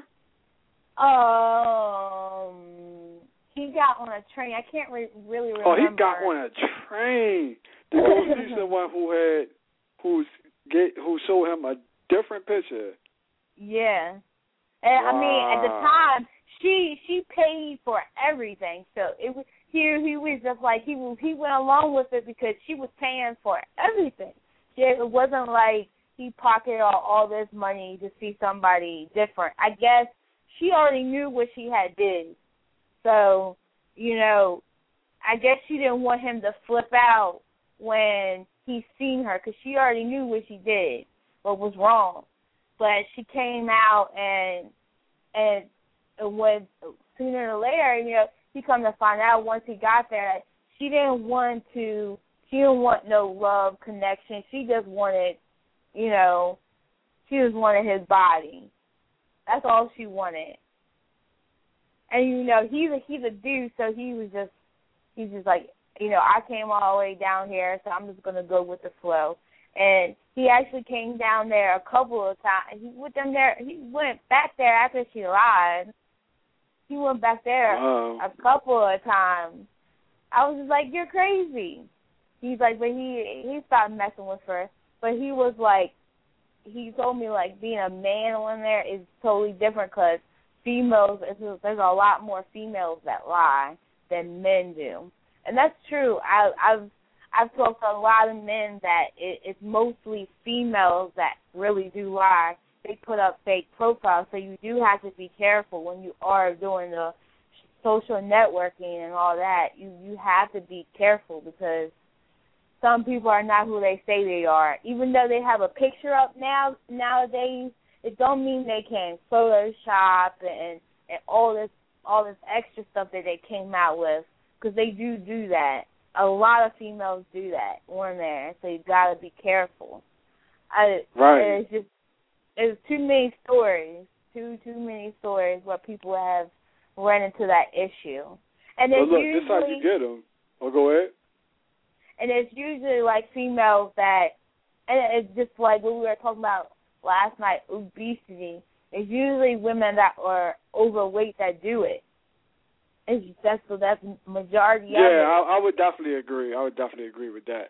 Um, he got on a train. I can't re- really remember. Oh, he got on a train to go see someone who had, who's get, who showed him a different picture. Yeah. And wow. I mean, at the time, she she paid for everything. So it was he he was just like he he went along with it because she was paying for everything. She, it wasn't like he pocketed all, all this money to see somebody different. I guess she already knew what she had did. So, you know, I guess she didn't want him to flip out when he seen her, because she already knew what she did, what was wrong. But she came out, and and when sooner or later, you know, he come to find out once he got there, she didn't want to, she didn't want no love connection. She just wanted, you know, she just wanted his body. That's all she wanted. And, you know, he's a, he's a dude, so he was just, he's just like, you know, I came all the way down here, so I'm just going to go with the flow. And he actually came down there a couple of times. He went them there. He went back there after she lied. He went back there wow. a couple of times. I was just like, you're crazy. He's like, but he he stopped messing with her. But he was like, he told me, like, being a man on there is totally different, because females, there's a lot more females that lie than men do. And that's true. I, I've I've talked to a lot of men that it, it's mostly females that really do lie. They put up fake profiles, so you do have to be careful when you are doing the social networking and all that. You you have to be careful, because some people are not who they say they are. Even though they have a picture up now nowadays, it don't mean they can Photoshop and and all this all this extra stuff that they came out with, because they do do that. a lot of females do that on there, so you got to be careful. I, right. It's just there's too many stories, too too many stories where people have run into that issue. And well, it's look, usually, this how you get them. Oh, go ahead. And it's usually like females that, and it's just like what we were talking about last night, obesity. It's usually women that are overweight that do it. It's that's so that's majority yeah, of it. Yeah, I, I would definitely agree. I would definitely agree with that.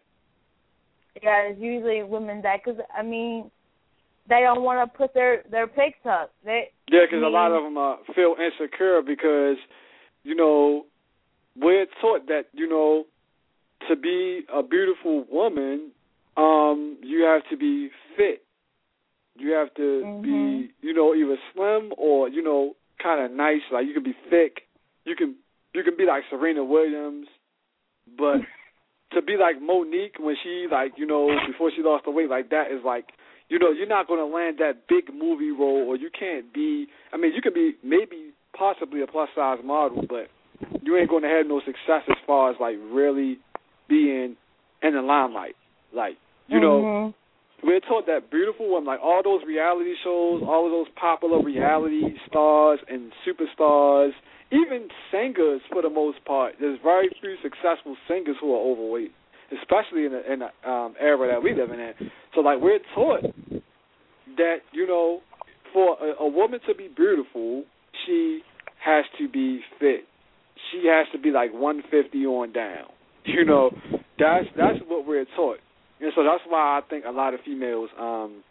Yeah, it's usually women that, because I mean, they don't want to put their their pics up. They, yeah, because I mean, a lot of them uh, feel insecure because, you know, we're taught that, you know, to be a beautiful woman, um, you have to be fit. You have to mm-hmm. be, you know, either slim or, you know, kind of nice. Like you can be thick. You can you can be like Serena Williams, but to be like Monique when she like, you know, before she lost the weight, like that is like, you know, you're not going to land that big movie role, or you can't be. I mean, you can be maybe possibly a plus size model, but you ain't going to have no success as far as like really being in the limelight. Like, you know, mm-hmm. we're taught that beautiful women, like all those reality shows, all of those popular reality stars and superstars, even singers for the most part. There's very few successful singers who are overweight, especially in the, in the um, era that we live in. So, like, we're taught that, you know, for a, a woman to be beautiful, she has to be fit. She has to be like one fifty on down. You know, that's that's what we're taught. And so that's why I think a lot of females um,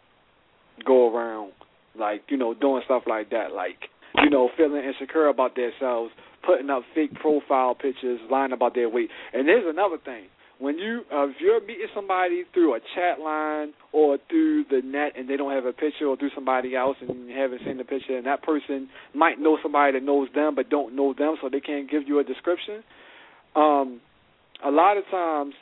go around, like, you know, doing stuff like that, like, you know, feeling insecure about themselves, putting up fake profile pictures, lying about their weight. And there's another thing. When you, uh, if you're meeting somebody through a chat line or through the net and they don't have a picture, or through somebody else and you haven't seen the picture, and that person might know somebody that knows them but don't know them, so they can't give you a description, um, a lot of times,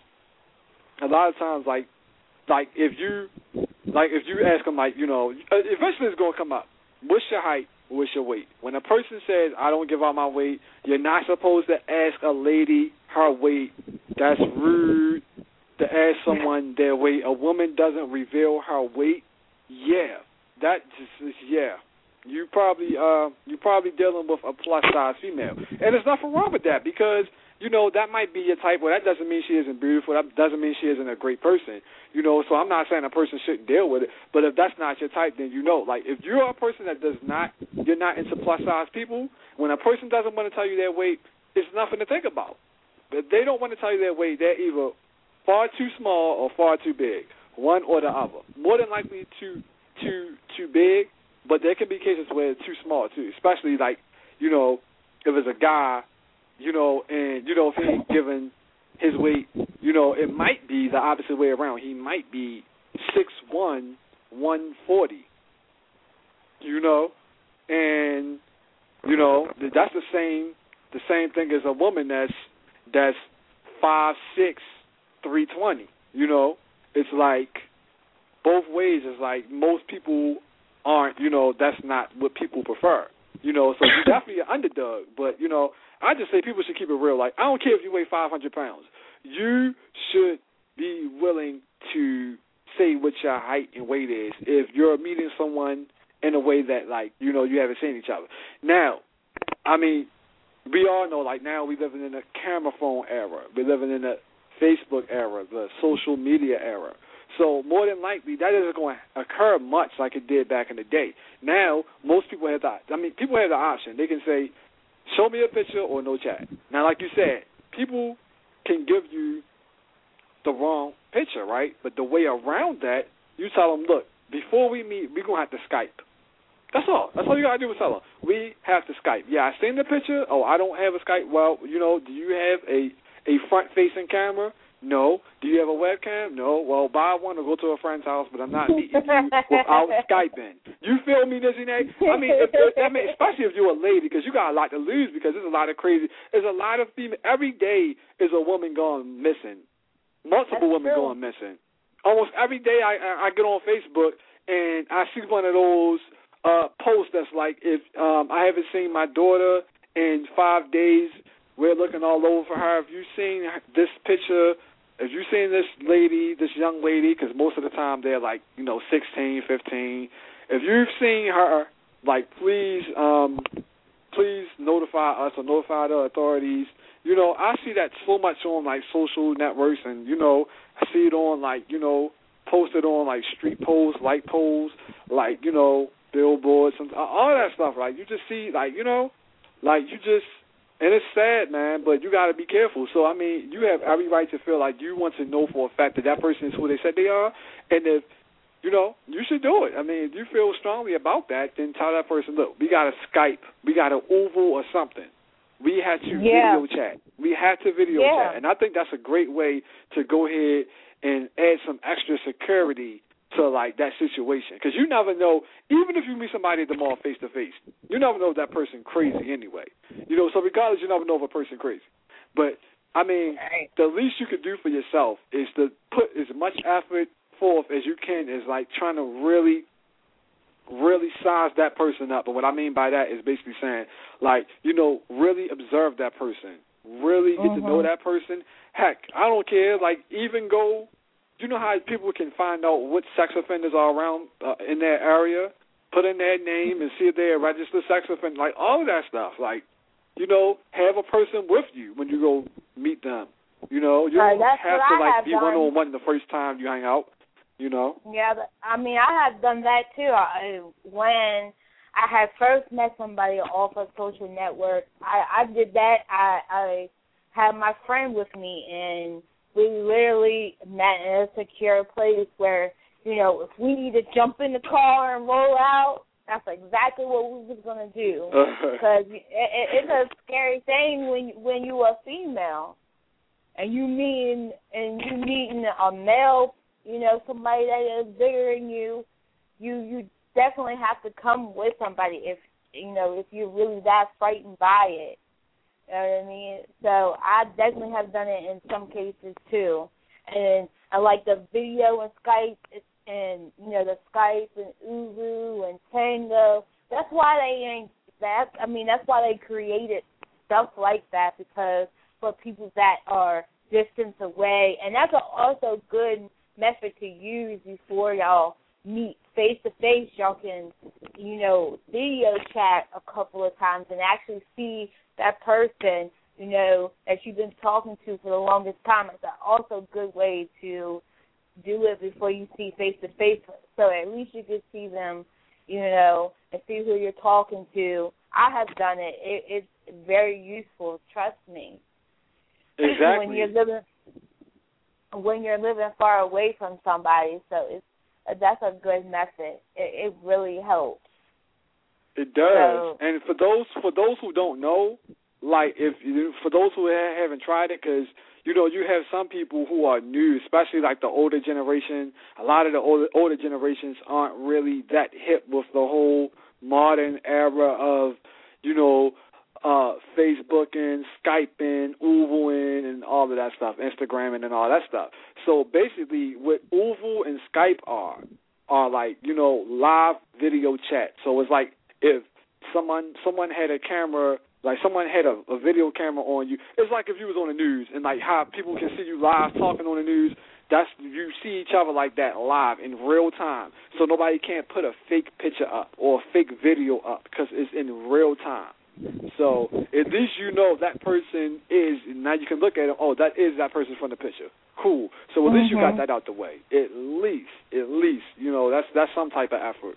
a lot of times, like, like if you, like if you ask them, like, you know, eventually it's gonna come up. What's your height? What's your weight? When a person says, I don't give out my weight, you're not supposed to ask a lady her weight. That's rude to ask someone their weight. A woman doesn't reveal her weight. Yeah, that just is, yeah. You probably, uh, you probably dealing with a plus size female, and there's nothing wrong with that because, you know, that might be your type. Well, that doesn't mean she isn't beautiful. That doesn't mean she isn't a great person. You know, so I'm not saying a person shouldn't deal with it. But if that's not your type, then you know. Like, if you're a person that does not, you're not into plus-size people, when a person doesn't want to tell you their weight, it's nothing to think about. If they don't want to tell you their weight, they're either far too small or far too big, one or the other. More than likely too, too, too big, but there can be cases where it's too small, too, especially, like, you know, if it's a guy, you know, and, you know, if he ain't given his weight, you know, it might be the opposite way around. He might be six one, one forty, you know, and, you know, that's the same the same thing as a woman that's that's five six, three twenty, you know. It's like both ways. It's like most people aren't, you know, that's not what people prefer, you know, so you're definitely an underdog, but, you know, I just say people should keep it real. Like, I don't care if you weigh five hundred pounds. You should be willing to say what your height and weight is if you're meeting someone in a way that, like, you know, you haven't seen each other. Now, I mean, we all know, like, now we're living in a camera phone era. We're living in a Facebook era, the social media era. So more than likely, that isn't going to occur much like it did back in the day. Now, most people have the, I mean, people have the option. They can say, show me a picture or no chat. Now, like you said, people can give you the wrong picture, right? But the way around that, you tell them, look, before we meet, we're going to have to Skype. That's all. That's all you got to do is tell them. We have to Skype. Yeah, I seen the picture. Oh, I don't have a Skype. Well, you know, do you have a, a front-facing camera? No. Do you have a webcam? No. Well, buy one or go to a friend's house, but I'm not meeting you without Skyping. You feel me, Desiree? I mean, if, if, I mean, especially if you're a lady, because you got a lot to lose, because there's a lot of crazy, there's a lot of female, every day is a woman going missing. Multiple That's women true. going missing. Almost every day I, I, I get on Facebook and I see one of those uh, posts that's like, if um, I haven't seen my daughter in five days, we're looking all over for her. If you've seen this picture, if you've seen this lady, this young lady, because most of the time they're like, you know, sixteen, fifteen. If you've seen her, like, please, um, please notify us or notify the authorities. You know, I see that so much on, like, social networks, and, you know, I see it on, like, you know, posted on, like, street posts, light posts, like, you know, billboards, and all that stuff. Like, you just see, like, you know, like, you just, and it's sad, man, but you got to be careful. So, I mean, you have every right to feel like you want to know for a fact that that person is who they said they are, and if, you know, you should do it. I mean, if you feel strongly about that, then tell that person, look, we got to Skype, we got to Oval or something. We had to yeah. video chat. We had to video yeah. chat. And I think that's a great way to go ahead and add some extra security to, like, that situation. Because you never know, even if you meet somebody at the mall face-to-face, you never know if that person crazy anyway. You know, so regardless, you never know if a person crazy. But, I mean, right. the least you could do for yourself is to put as much effort forth as you can is, like, trying to really really size that person up. And what I mean by that is basically saying, like, you know, really observe that person. Really get mm-hmm. to know that person. Heck, I don't care. Like, even go, you know how people can find out what sex offenders are around uh, in their area? Put in their name and see if they're a registered sex offender. Like, all of that stuff. Like, you know, have a person with you when you go meet them. You know, you right, don't have to, like, have be done. one-on-one the first time you hang out. You know? Yeah, but, I mean, I have done that, too. I, when I had first met somebody off a social network, I, I did that. I, I had my friend with me, and we literally met in a secure place where, you know, if we need to jump in the car and roll out, that's exactly what we was going to do. Because it, it, it's a scary thing when, when you are female, and you meet, and you meeting a male, you know, somebody that is bigger than you, you you definitely have to come with somebody if, you know, if you're really that frightened by it. You know what I mean? So I definitely have done it in some cases, too. And I like the video and Skype and, you know, the Skype and Uvu and Tango. That's why they ain't that. I mean, that's why they created stuff like that, because for people that are distance away. And that's also good method to use before y'all meet face to face. Y'all can, you know, video chat a couple of times and actually see that person, you know, that you've been talking to for the longest time. It's also a good way to do it before you see face to face, so at least you can see them, you know, and see who you're talking to. I have done it. it it's very useful. Trust me. Exactly. when you're living. when you're living far away from somebody, so it's that's a good method. It, it really helps. It does. So, and for those for those who don't know, like if you, for those who haven't tried it, because you know you have some people who are new, especially like the older generation. A lot of the older older generations aren't really that hip with the whole modern era of, you know, Uh, Facebooking, Skyping, Ovaling, and all of that stuff, Instagramming and all that stuff. So basically what Oval and Skype are, are like, you know, live video chat. So it's like if someone someone had a camera, like someone had a, a video camera on you, it's like if you was on the news and like how people can see you live talking on the news, that's you see each other like that live in real time. So nobody can't put a fake picture up or a fake video up because it's in real time. So at least you know that person is, now you can look at it, oh, that is that person from the picture. Cool. So at least mm-hmm. you got that out the way. At least, at least, you know, that's that's some type of effort.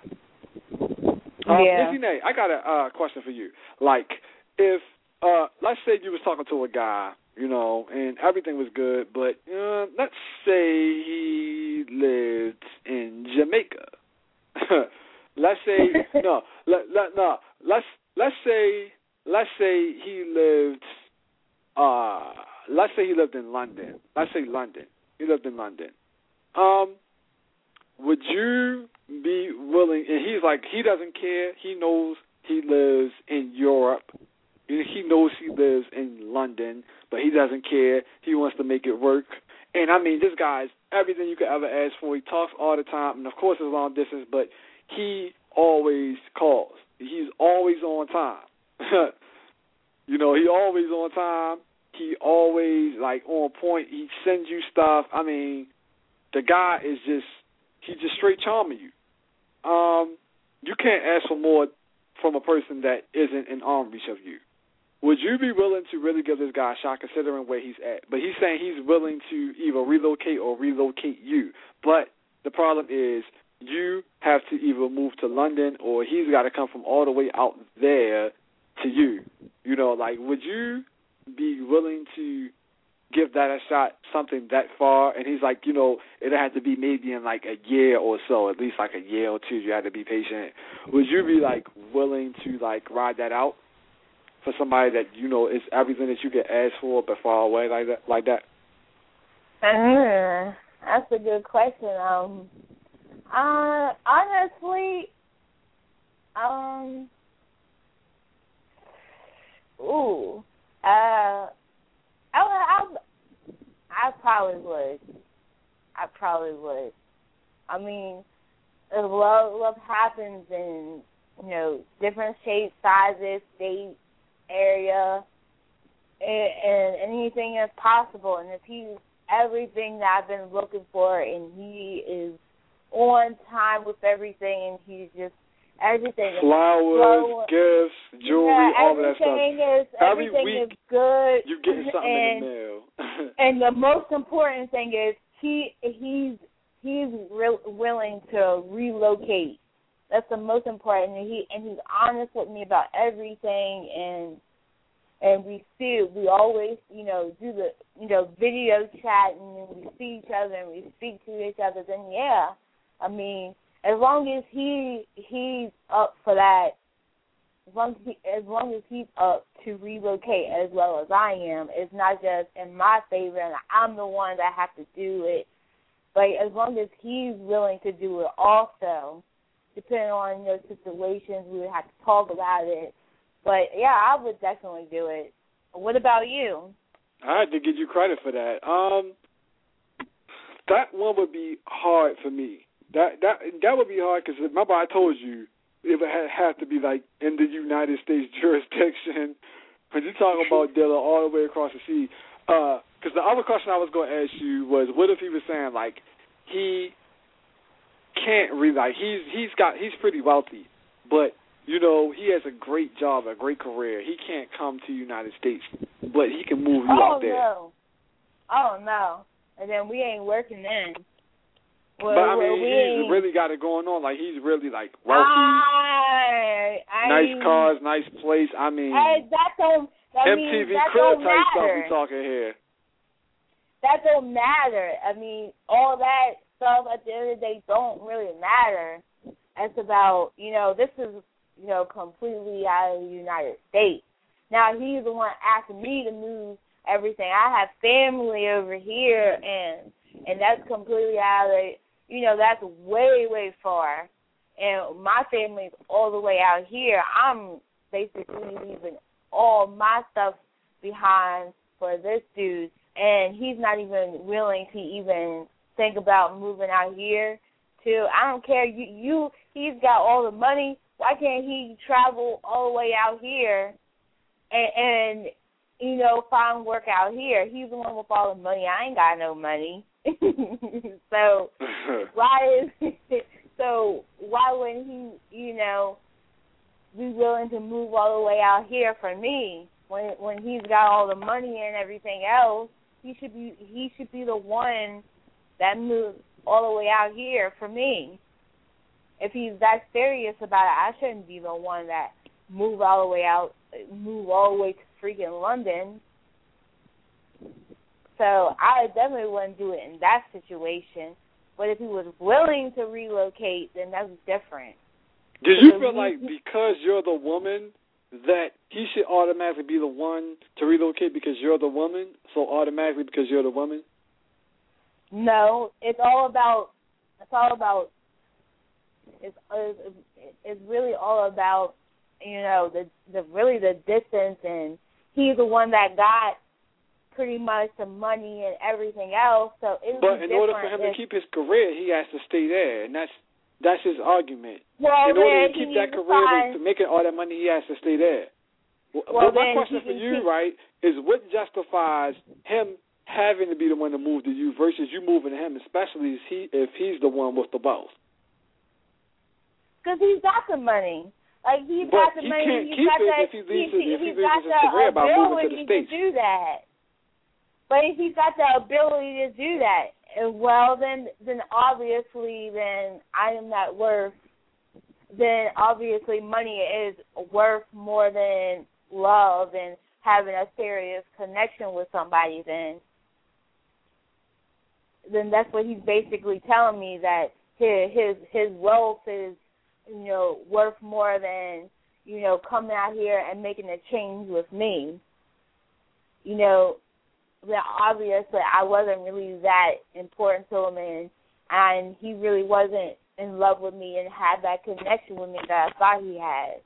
Um, yeah. Lizzie Nay, I got a uh, question for you. Like, if, uh, let's say you was talking to a guy, you know, and everything was good, but uh, let's say he lived in Jamaica. let's say, no, let, let, no, let's, Let's say, let's say he lived, uh, let's say he lived in London. Let's say London. He lived in London. Um, would you be willing? And he's like, he doesn't care. He knows he lives in Europe. He knows he lives in London, but he doesn't care. He wants to make it work. And I mean, this guy's everything you could ever ask for. He talks all the time, and of course it's long distance, but he always calls. He's always on time. You know, he always on time. He always, like, on point. He sends you stuff. I mean, the guy is just, he's just straight charming you. Um, you can't ask for more from a person that isn't in arm reach of you. Would you be willing to really give this guy a shot considering where he's at? But he's saying he's willing to either relocate or relocate you. But the problem is you have to either move to London or he's got to come from all the way out there to you. You know, like, would you be willing to give that a shot, something that far? And he's like, you know, it'd have to be maybe in like a year or so, at least like a year or two. You had to be patient. Would you be like willing to like ride that out for somebody that, you know, is everything that you could ask for but far away like that? Like that? Uh, that's a good question. Um, uh, honestly, um, ooh, uh, I, I, I probably would. I probably would. I mean, love, love happens in, you know, different shapes, sizes, states, area, and, and anything is possible. And if he's everything that I've been looking for, and he is on time with everything, and he's just everything. Flowers, gifts, jewelry, yeah, all of that stuff. Is, Every everything week, is good. you getting something and, in the mail. And the most important thing is he he's he's re- willing to relocate. That's the most important. And he and he's honest with me about everything, and and we see we always you know do the you know video chat, and we see each other and we speak to each other. Then yeah, I mean, as long as he he's up for that, as long as he, as long as he's up to relocate as well as I am, it's not just in my favor and I'm the one that have to do it. But as long as he's willing to do it also, depending on your situations, we would have to talk about it. But yeah, I would definitely do it. What about you? I had to give you credit for that. Um, that one would be hard for me. That that that would be hard because remember I told you it would have to be like in the United States jurisdiction. When you talk about dealing all the way across the sea, because uh, the other question I was going to ask you was, what if he was saying like he can't really like he's he's got he's pretty wealthy, but you know he has a great job, a great career. He can't come to the United States, but he can move you oh, out there. No. Oh no! And then we ain't working then. Well, but I mean, well, he's really got it going on. Like he's really like wealthy, I, I, nice cars, nice place. I mean, I, that don't. That M T V mean, that crib don't type matter. stuff we talking here. That don't matter. I mean, all that stuff at the end of the day don't really matter. It's about you know this is you know completely out of the United States. Now he's the one asking me to move everything. I have family over here, and and that's completely out of. You know, that's way, way far. And my family's all the way out here. I'm basically leaving all my stuff behind for this dude. And he's not even willing to even think about moving out here, too. I don't care. You, you, he's got all the money. Why can't he travel all the way out here and, and you know, find work out here? He's the one with all the money. I ain't got no money. so why is so why wouldn't he you know be willing to move all the way out here for me when when he's got all the money and everything else? He should be he should be the one that moves all the way out here for me. If he's that serious about it, I shouldn't be the one that move all the way out move all the way to freaking London. So I definitely wouldn't do it in that situation. But if he was willing to relocate, then that's different. Do you feel like because you're the woman that he should automatically be the one to relocate because you're the woman? So automatically because you're the woman? No, it's all about. It's all about. It's it's, it's really all about you know the the really the distance, and he's the one that got pretty much the money and everything else. So it but in order for him to keep his career, he has to stay there, and that's that's his argument. Well, in order to keep that career, find, to make all that money, he has to stay there. Well, well, but my then question he for can you, keep- right, is what justifies him having to be the one to move to you versus you moving to him, especially if, he, if he's the one with the both? Because he's got the money. Like, he's But got the he money. can't he's keep got it the, if he leaves he, his- if he he's loses got his the career by moving to the ability States. to do that. But if he's got the ability to do that, eh, well, then, then obviously, then I am not worth. Then obviously, money is worth more than love and having a serious connection with somebody. Then, then that's what he's basically telling me, that his his his wealth is, you know, worth more than, you know, coming out here and making a change with me. You know, that obviously I wasn't really that important to him, and, and he really wasn't in love with me and had that connection with me that I thought he had.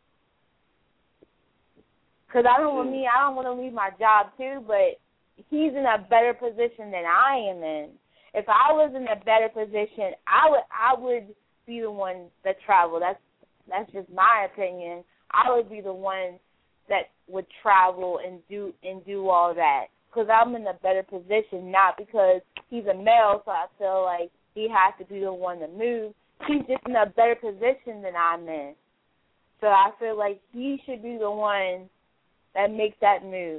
Because I don't want me, I don't want to leave my job too, but he's in a better position than I am in. If I was in a better position, I would I would be the one that traveled. That's that's just my opinion. I would be the one that would travel and do and do all that, because I'm in a better position, not because he's a male, so I feel like he has to be the one to move. He's just in a better position than I'm in. So I feel like he should be the one that makes that move.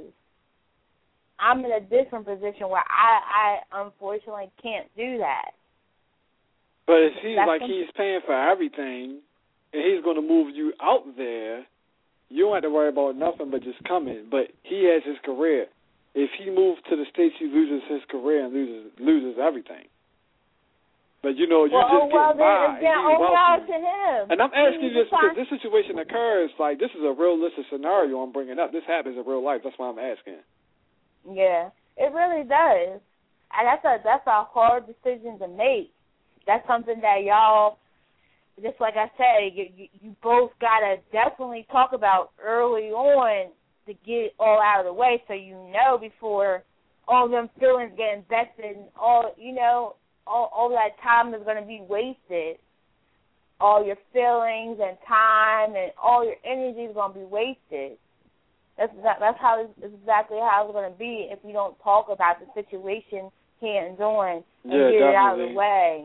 I'm in a different position where I, I unfortunately can't do that. But it seems That's like something- he's paying for everything, and he's going to move you out there. You don't have to worry about nothing but just coming. But he has his career. If he moves to the States, he loses his career and loses loses everything. But, you know, you well, just well, get by, then, then and he's oh, well wealthy. to him. And I'm asking He you this because find- this situation occurs, like, this is a realistic scenario I'm bringing up. This happens in real life. That's why I'm asking. Yeah, it really does. And that's a that's a hard decision to make. That's something that y'all, just like I said, you, you, you both got to definitely talk about early on to get it all out of the way, so you know before all them feelings get invested and all, you know, all, all that time is going to be wasted. All your feelings and time and all your energy is going to be wasted. That's that's how it's, exactly how it's going to be if you don't talk about the situation hands on and Yeah, get it out of definitely. the way.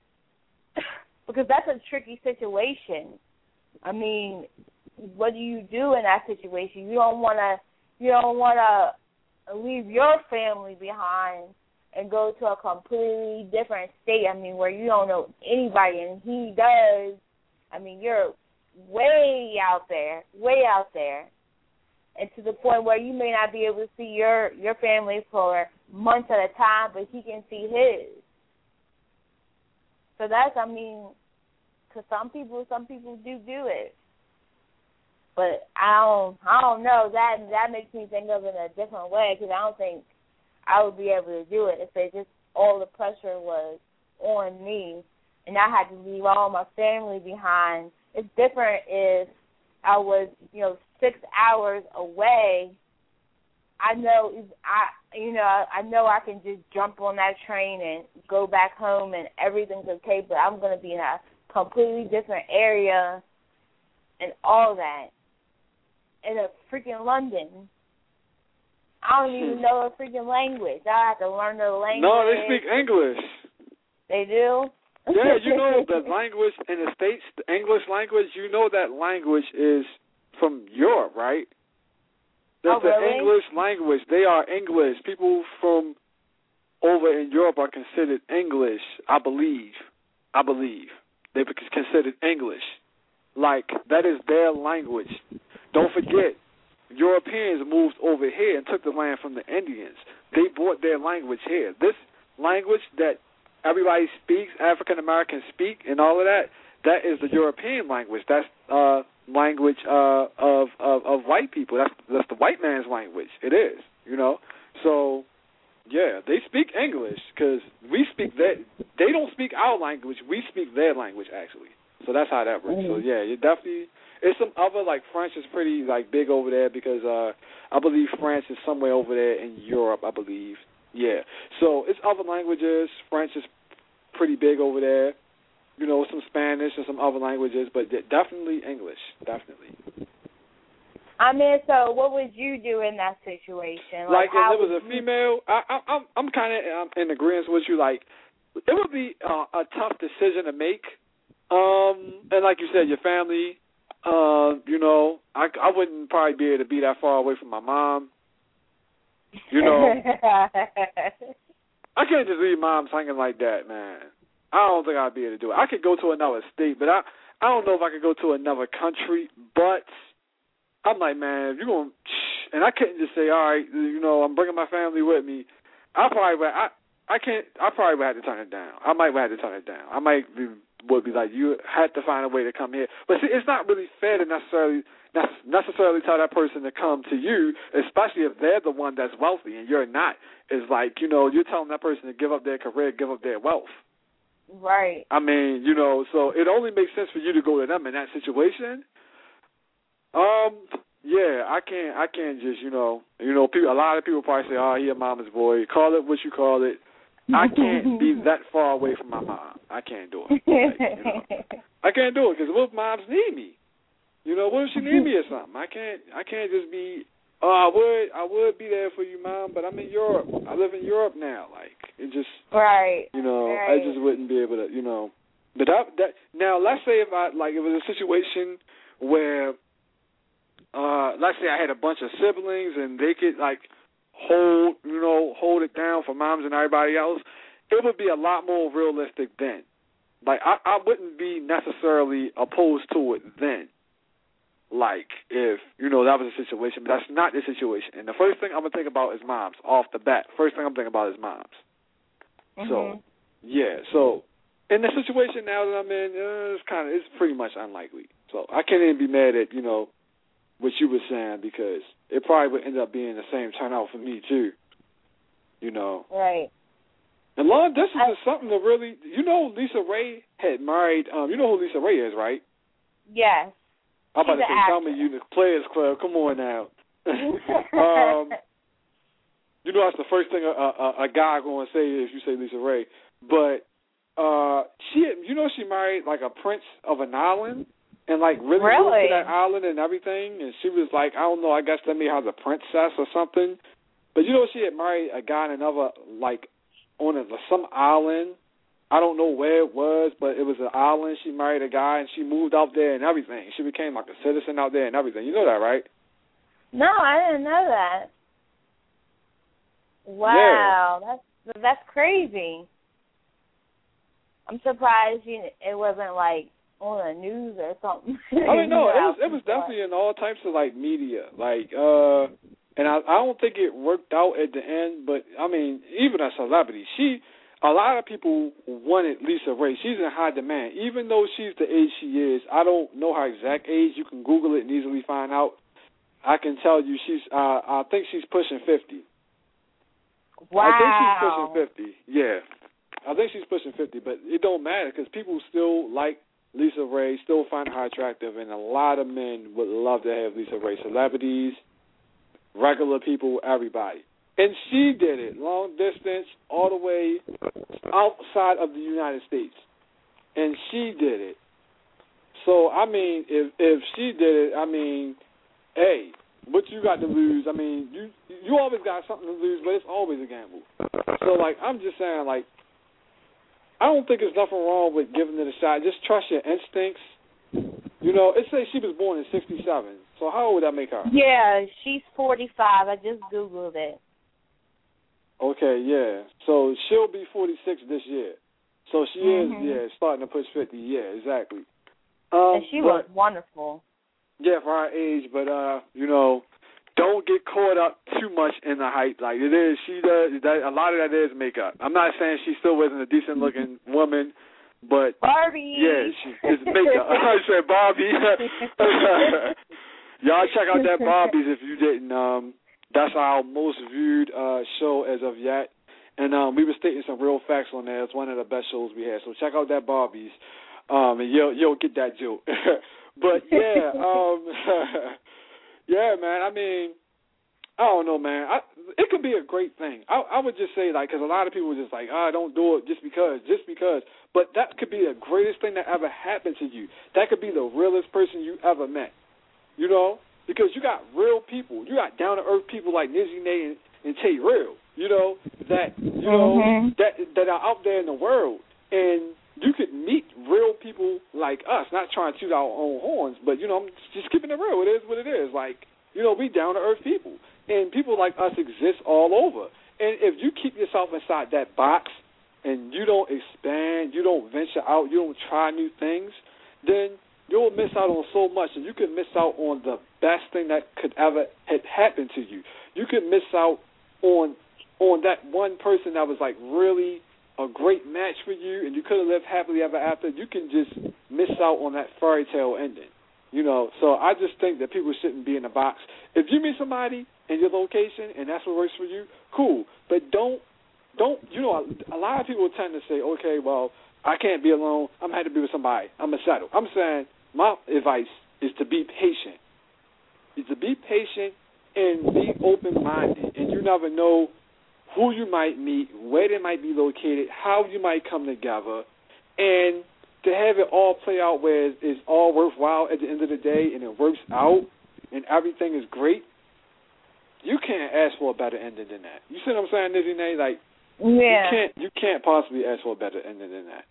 Because that's a tricky situation. I mean, what do you do in that situation? You don't want to you don't want to leave your family behind and go to a completely different state. I mean, where you don't know anybody, and he does. I mean, you're way out there, way out there. And to the point where you may not be able to see your, your family for months at a time, but he can see his. So that's, I mean, because some people, some people do do it. But I don't, I don't know. That that makes me think of it in a different way, because I don't think I would be able to do it if it just all the pressure was on me and I had to leave all my family behind. It's different if I was, you know, six hours away. I know, I you know, I know I can just jump on that train and go back home and everything's okay, but I'm going to be in a completely different area and all that. In a freaking London. I don't even know a freaking language. I have to learn the language. No, they speak English. They do? Yeah, you know the language in the States, the English language, you know that language is from Europe, right? That's Oh, really? the English language. They are English. People from over in Europe are considered English, I believe. I believe. They're considered English. Like, that is their language. Don't forget, Europeans moved over here and took the land from the Indians. They brought their language here. This language that everybody speaks, African Americans speak, and all of that, that is the European language. That's uh, language uh, of, of of white people. That's that's the white man's language. It is, you know. So, yeah, they speak English because we speak that. They don't speak our language. We speak their language, actually. So that's how that works. Mm-hmm. So, yeah, you definitely. It's some other, like, French is pretty, like, big over there because uh, I believe France is somewhere over there in Europe, I believe. Yeah. So it's other languages. French is pretty big over there. You know, some Spanish and some other languages, but definitely English, definitely. I mean, so what would you do in that situation? Like, like if how it was a female, I, I, I'm I'm kind of um, in agreement with you. Like, it would be uh, a tough decision to make. Um, and like you said, your family. Uh, you know, I I wouldn't probably be able to be that far away from my mom. You know, I can't just leave moms hanging like that, man. I don't think I'd be able to do it. I could go to another state, but I I don't know if I could go to another country. But I'm like, man, if you're going to, and I couldn't just say, all right, you know, I'm bringing my family with me. I probably would, I, I can't, I probably would have to turn it down. I might have to turn it down. I might be, would be like, you had to find a way to come here. But see, it's not really fair to necessarily necessarily tell that person to come to you, especially if they're the one that's wealthy and you're not. It's like, you know, you're telling that person to give up their career, give up their wealth. Right. I mean, you know, so it only makes sense for you to go to them in that situation. Um, yeah, I can't, I can't just, you know, you know, people, a lot of people probably say, oh, he a mama's boy. Call it what you call it. I can't be that far away from my mom. I can't do it. Like, you know, I can't do it because what if moms need me? You know, what if she need me or something? I can't, I can't just be. Oh, I would, I would be there for you, Mom, but I'm in Europe. I live in Europe now. Like, it just, right. You know, right. I just wouldn't be able to, you know. But that, that now, let's say if I like, it was a situation where, uh, let's say I had a bunch of siblings and they could like hold, you know, hold it down for moms and everybody else. It would be a lot more realistic then. Like, I, I wouldn't be necessarily opposed to it then. Like, if, you know, that was a situation, but that's not the situation. And the first thing I'm going to think about is moms, off the bat. First thing I'm thinking about is moms. Mm-hmm. So, yeah, so, in the situation now that I'm in, uh, it's kind of, it's pretty much unlikely. So, I can't even be mad at, you know, what you were saying, because it probably would end up being the same turnout for me, too. You know. Right. And long distance I, is something to really, you know, Lisa Ray had married, um, you know who Lisa Ray is, right? Yes. I'm about to say, tell me you the Players Club. Come on now. um, you know that's the first thing a, a, a guy going to say if you say Lisa Ray. But uh, she, you know, she married like a prince of an island, and like really, really? moved to that island and everything. And she was like, I don't know, I guess that made her the princess or something. But you know, she had married a guy in another, like on a, some island. I don't know where it was, but it was an island. She married a guy, and she moved out there and everything. She became like a citizen out there and everything. You know that, right? No, I didn't know that. Wow, yeah. that's that's crazy. I'm surprised you, it wasn't like on the news or something. I mean, no, it was it was definitely in all types of like media, like, uh, and I I don't think it worked out at the end, but I mean, even a celebrity, she. A lot of people wanted Lisa Ray. She's in high demand. Even though she's the age she is, I don't know her exact age. You can Google it and easily find out. I can tell you she's, uh, I think she's pushing fifty. Wow. I think she's pushing fifty, yeah. I think she's pushing fifty, but it don't matter because people still like Lisa Ray, still find her attractive, and a lot of men would love to have Lisa Ray. Celebrities, regular people, everybody. And she did it, long distance, all the way outside of the United States. And she did it. So, I mean, if if she did it, I mean, hey, what you got to lose? I mean, you you always got something to lose, but it's always a gamble. So, like, I'm just saying, like, I don't think there's nothing wrong with giving it a shot. Just trust your instincts. You know, it says she was born in sixty-seven. So how old would that make her? Yeah, she's forty-five. I just Googled it. Okay, yeah. So she'll be forty-six this year. So she mm-hmm. is, yeah, starting to push fifty. Yeah, exactly. Um, and she but, looks wonderful. Yeah, for her age, but, uh, you know, don't get caught up too much in the hype. Like, it is, she does, that, a lot of that is makeup. I'm not saying she still isn't a decent-looking woman, but... Barbie! Yeah, she, it's makeup. I said Barbie. Y'all check out that Barbies if you didn't. Um, That's our most viewed uh, show as of yet. And um, we were stating some real facts on there. It's one of the best shows we had. So check out that Barbies, um, and you'll, you'll get that joke. But, yeah, um, yeah, man, I mean, I don't know, man. I, it could be a great thing. I, I would just say, like, because a lot of people are just like, ah, oh, don't do it just because, just because. But that could be the greatest thing that ever happened to you. That could be the realest person you ever met, you know? because you got real people. You got down-to-earth people like Nizzy Nate and, and Tay Real, you know, that, you know, mm-hmm. that that are out there in the world. And you could meet real people like us, not trying to toot our own horns, but, you know, I'm just keeping it real. It is what it is. Like, you know, we down-to-earth people. And people like us exist all over. And if you keep yourself inside that box and you don't expand, you don't venture out, you don't try new things, then you'll miss out on so much, and you could miss out on the best thing that could ever had happened to you. You could miss out on on that one person that was like really a great match for you, and you could have lived happily ever after. You can just miss out on that fairy tale ending, you know. So I just think that people shouldn't be in a box. If you meet somebody in your location and that's what works for you, cool. But don't don't you know? A, a lot of people tend to say, okay, well, I can't be alone. I'm going to be with somebody. I'm gonna settle. I'm saying. My advice is to be patient. Is to be patient and be open-minded. And you never know who you might meet, where they might be located, how you might come together. And to have it all play out where it's all worthwhile at the end of the day and it works out and everything is great, you can't ask for a better ending than that. You see what I'm saying, Nizzy Nate? Like, yeah. you can't, you can't possibly ask for a better ending than that.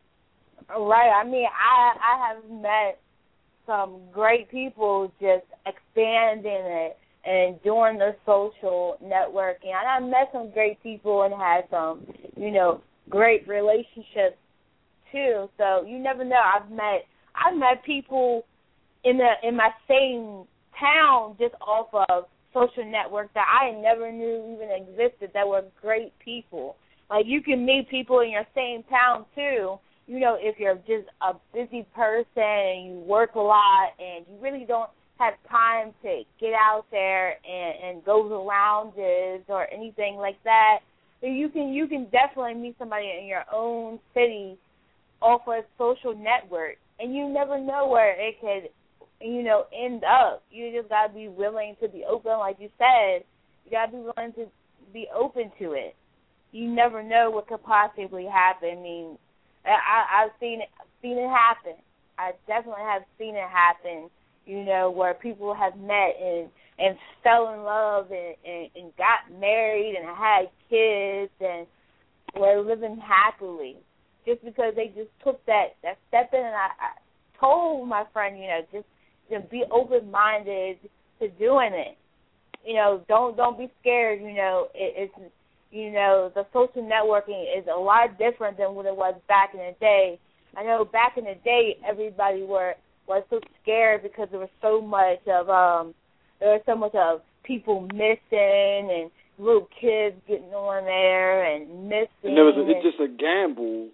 Right. I mean, I I have met some great people just expanding it and doing the social networking. And I met some great people and had some, you know, great relationships too. So you never know. I've met I've met people in the in my same town just off of social networks that I never knew even existed that were great people. Like you can meet people in your same town too. You know, if you're just a busy person and you work a lot and you really don't have time to get out there and, and go to lounges or anything like that, you can you can definitely meet somebody in your own city off a social network, and you never know where it could, you know, end up. You just gotta be willing to be open, like you said. You gotta be willing to be open to it. You never know what could possibly happen. I mean. I, I've seen it, seen it happen. I definitely have seen it happen, you know, where people have met and, and fell in love and, and, and got married and had kids and were living happily just because they just took that, that step in. And I, I told my friend, you know, just to be open-minded to doing it. You know, don't don't be scared, you know, it, it's You know, the social networking is a lot different than what it was back in the day. I know back in the day, everybody were was so scared because there was so much of um, there was so much of people missing and little kids getting on there and missing. And there was a, it's just a gamble.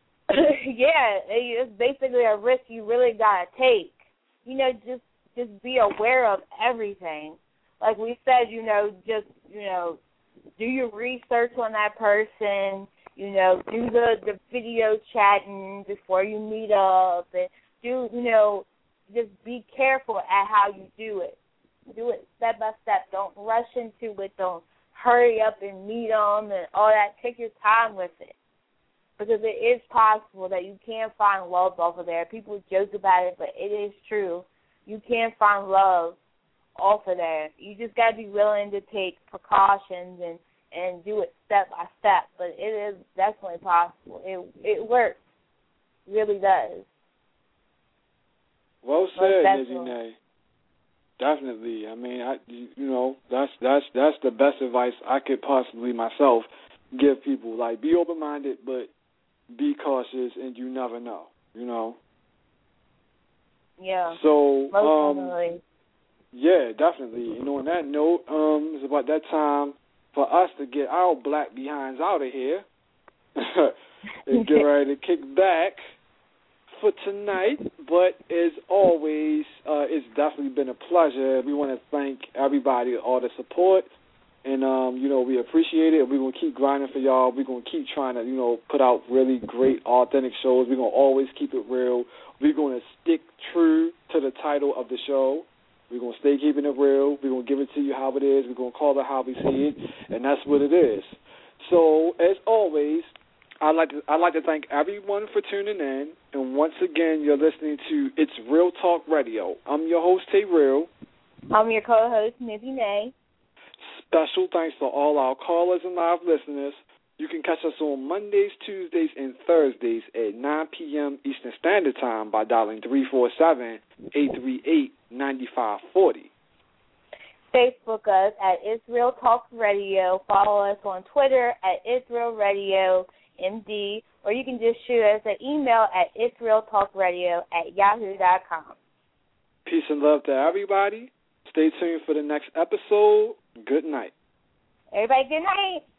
Yeah, it's basically a risk you really gotta take. You know, just just be aware of everything. Like we said, you know, just you know. do your research on that person, you know, do the, the video chatting before you meet up, and do, you know, just be careful at how you do it. Do it step by step. Don't rush into it. Don't hurry up and meet them and all that. Take your time with it. Because it is possible that you can find love over there. People joke about it, but it is true. You can find love off of there. You just got to be willing to take precautions and, and do it step by step. But it is definitely possible. It it works. It really does. Well said, Nizzy. Definitely. I mean, I, you know, that's that's that's the best advice I could possibly myself give people. Like, be open-minded, but be cautious, and you never know. You know. Yeah. So, Most um, definitely. yeah, definitely. And on that note, um, it's about that time for us to get our black behinds out of here and get ready to kick back for tonight. But as always, uh, it's definitely been a pleasure. We want to thank everybody, all the support, and um, you know, we appreciate it. We're gonna keep grinding for y'all. We're gonna keep trying to, you know, put out really great, authentic shows. We're gonna always keep it real. We're gonna stick true to the title of the show. We're gonna stay keeping it real. We're gonna give it to you how it is. We're gonna call it how we see it, and that's what it is. So, as always, I'd like to I'd like to thank everyone for tuning in. And once again, you're listening to It's Real Talk Radio. I'm your host, Tay Real. I'm your co-host, Nibby Nay. Special thanks to all our callers and live listeners. You can catch us on Mondays, Tuesdays, and Thursdays at nine p.m. Eastern Standard Time by dialing three four seven, eight three eight, nine five four zero. Facebook us at Israel Talk Radio. Follow us on Twitter at Israel Radio M D, or you can just shoot us an email at israeltalkradio at yahoo dot com. Peace and love to everybody. Stay tuned for the next episode. Good night. Everybody, good night.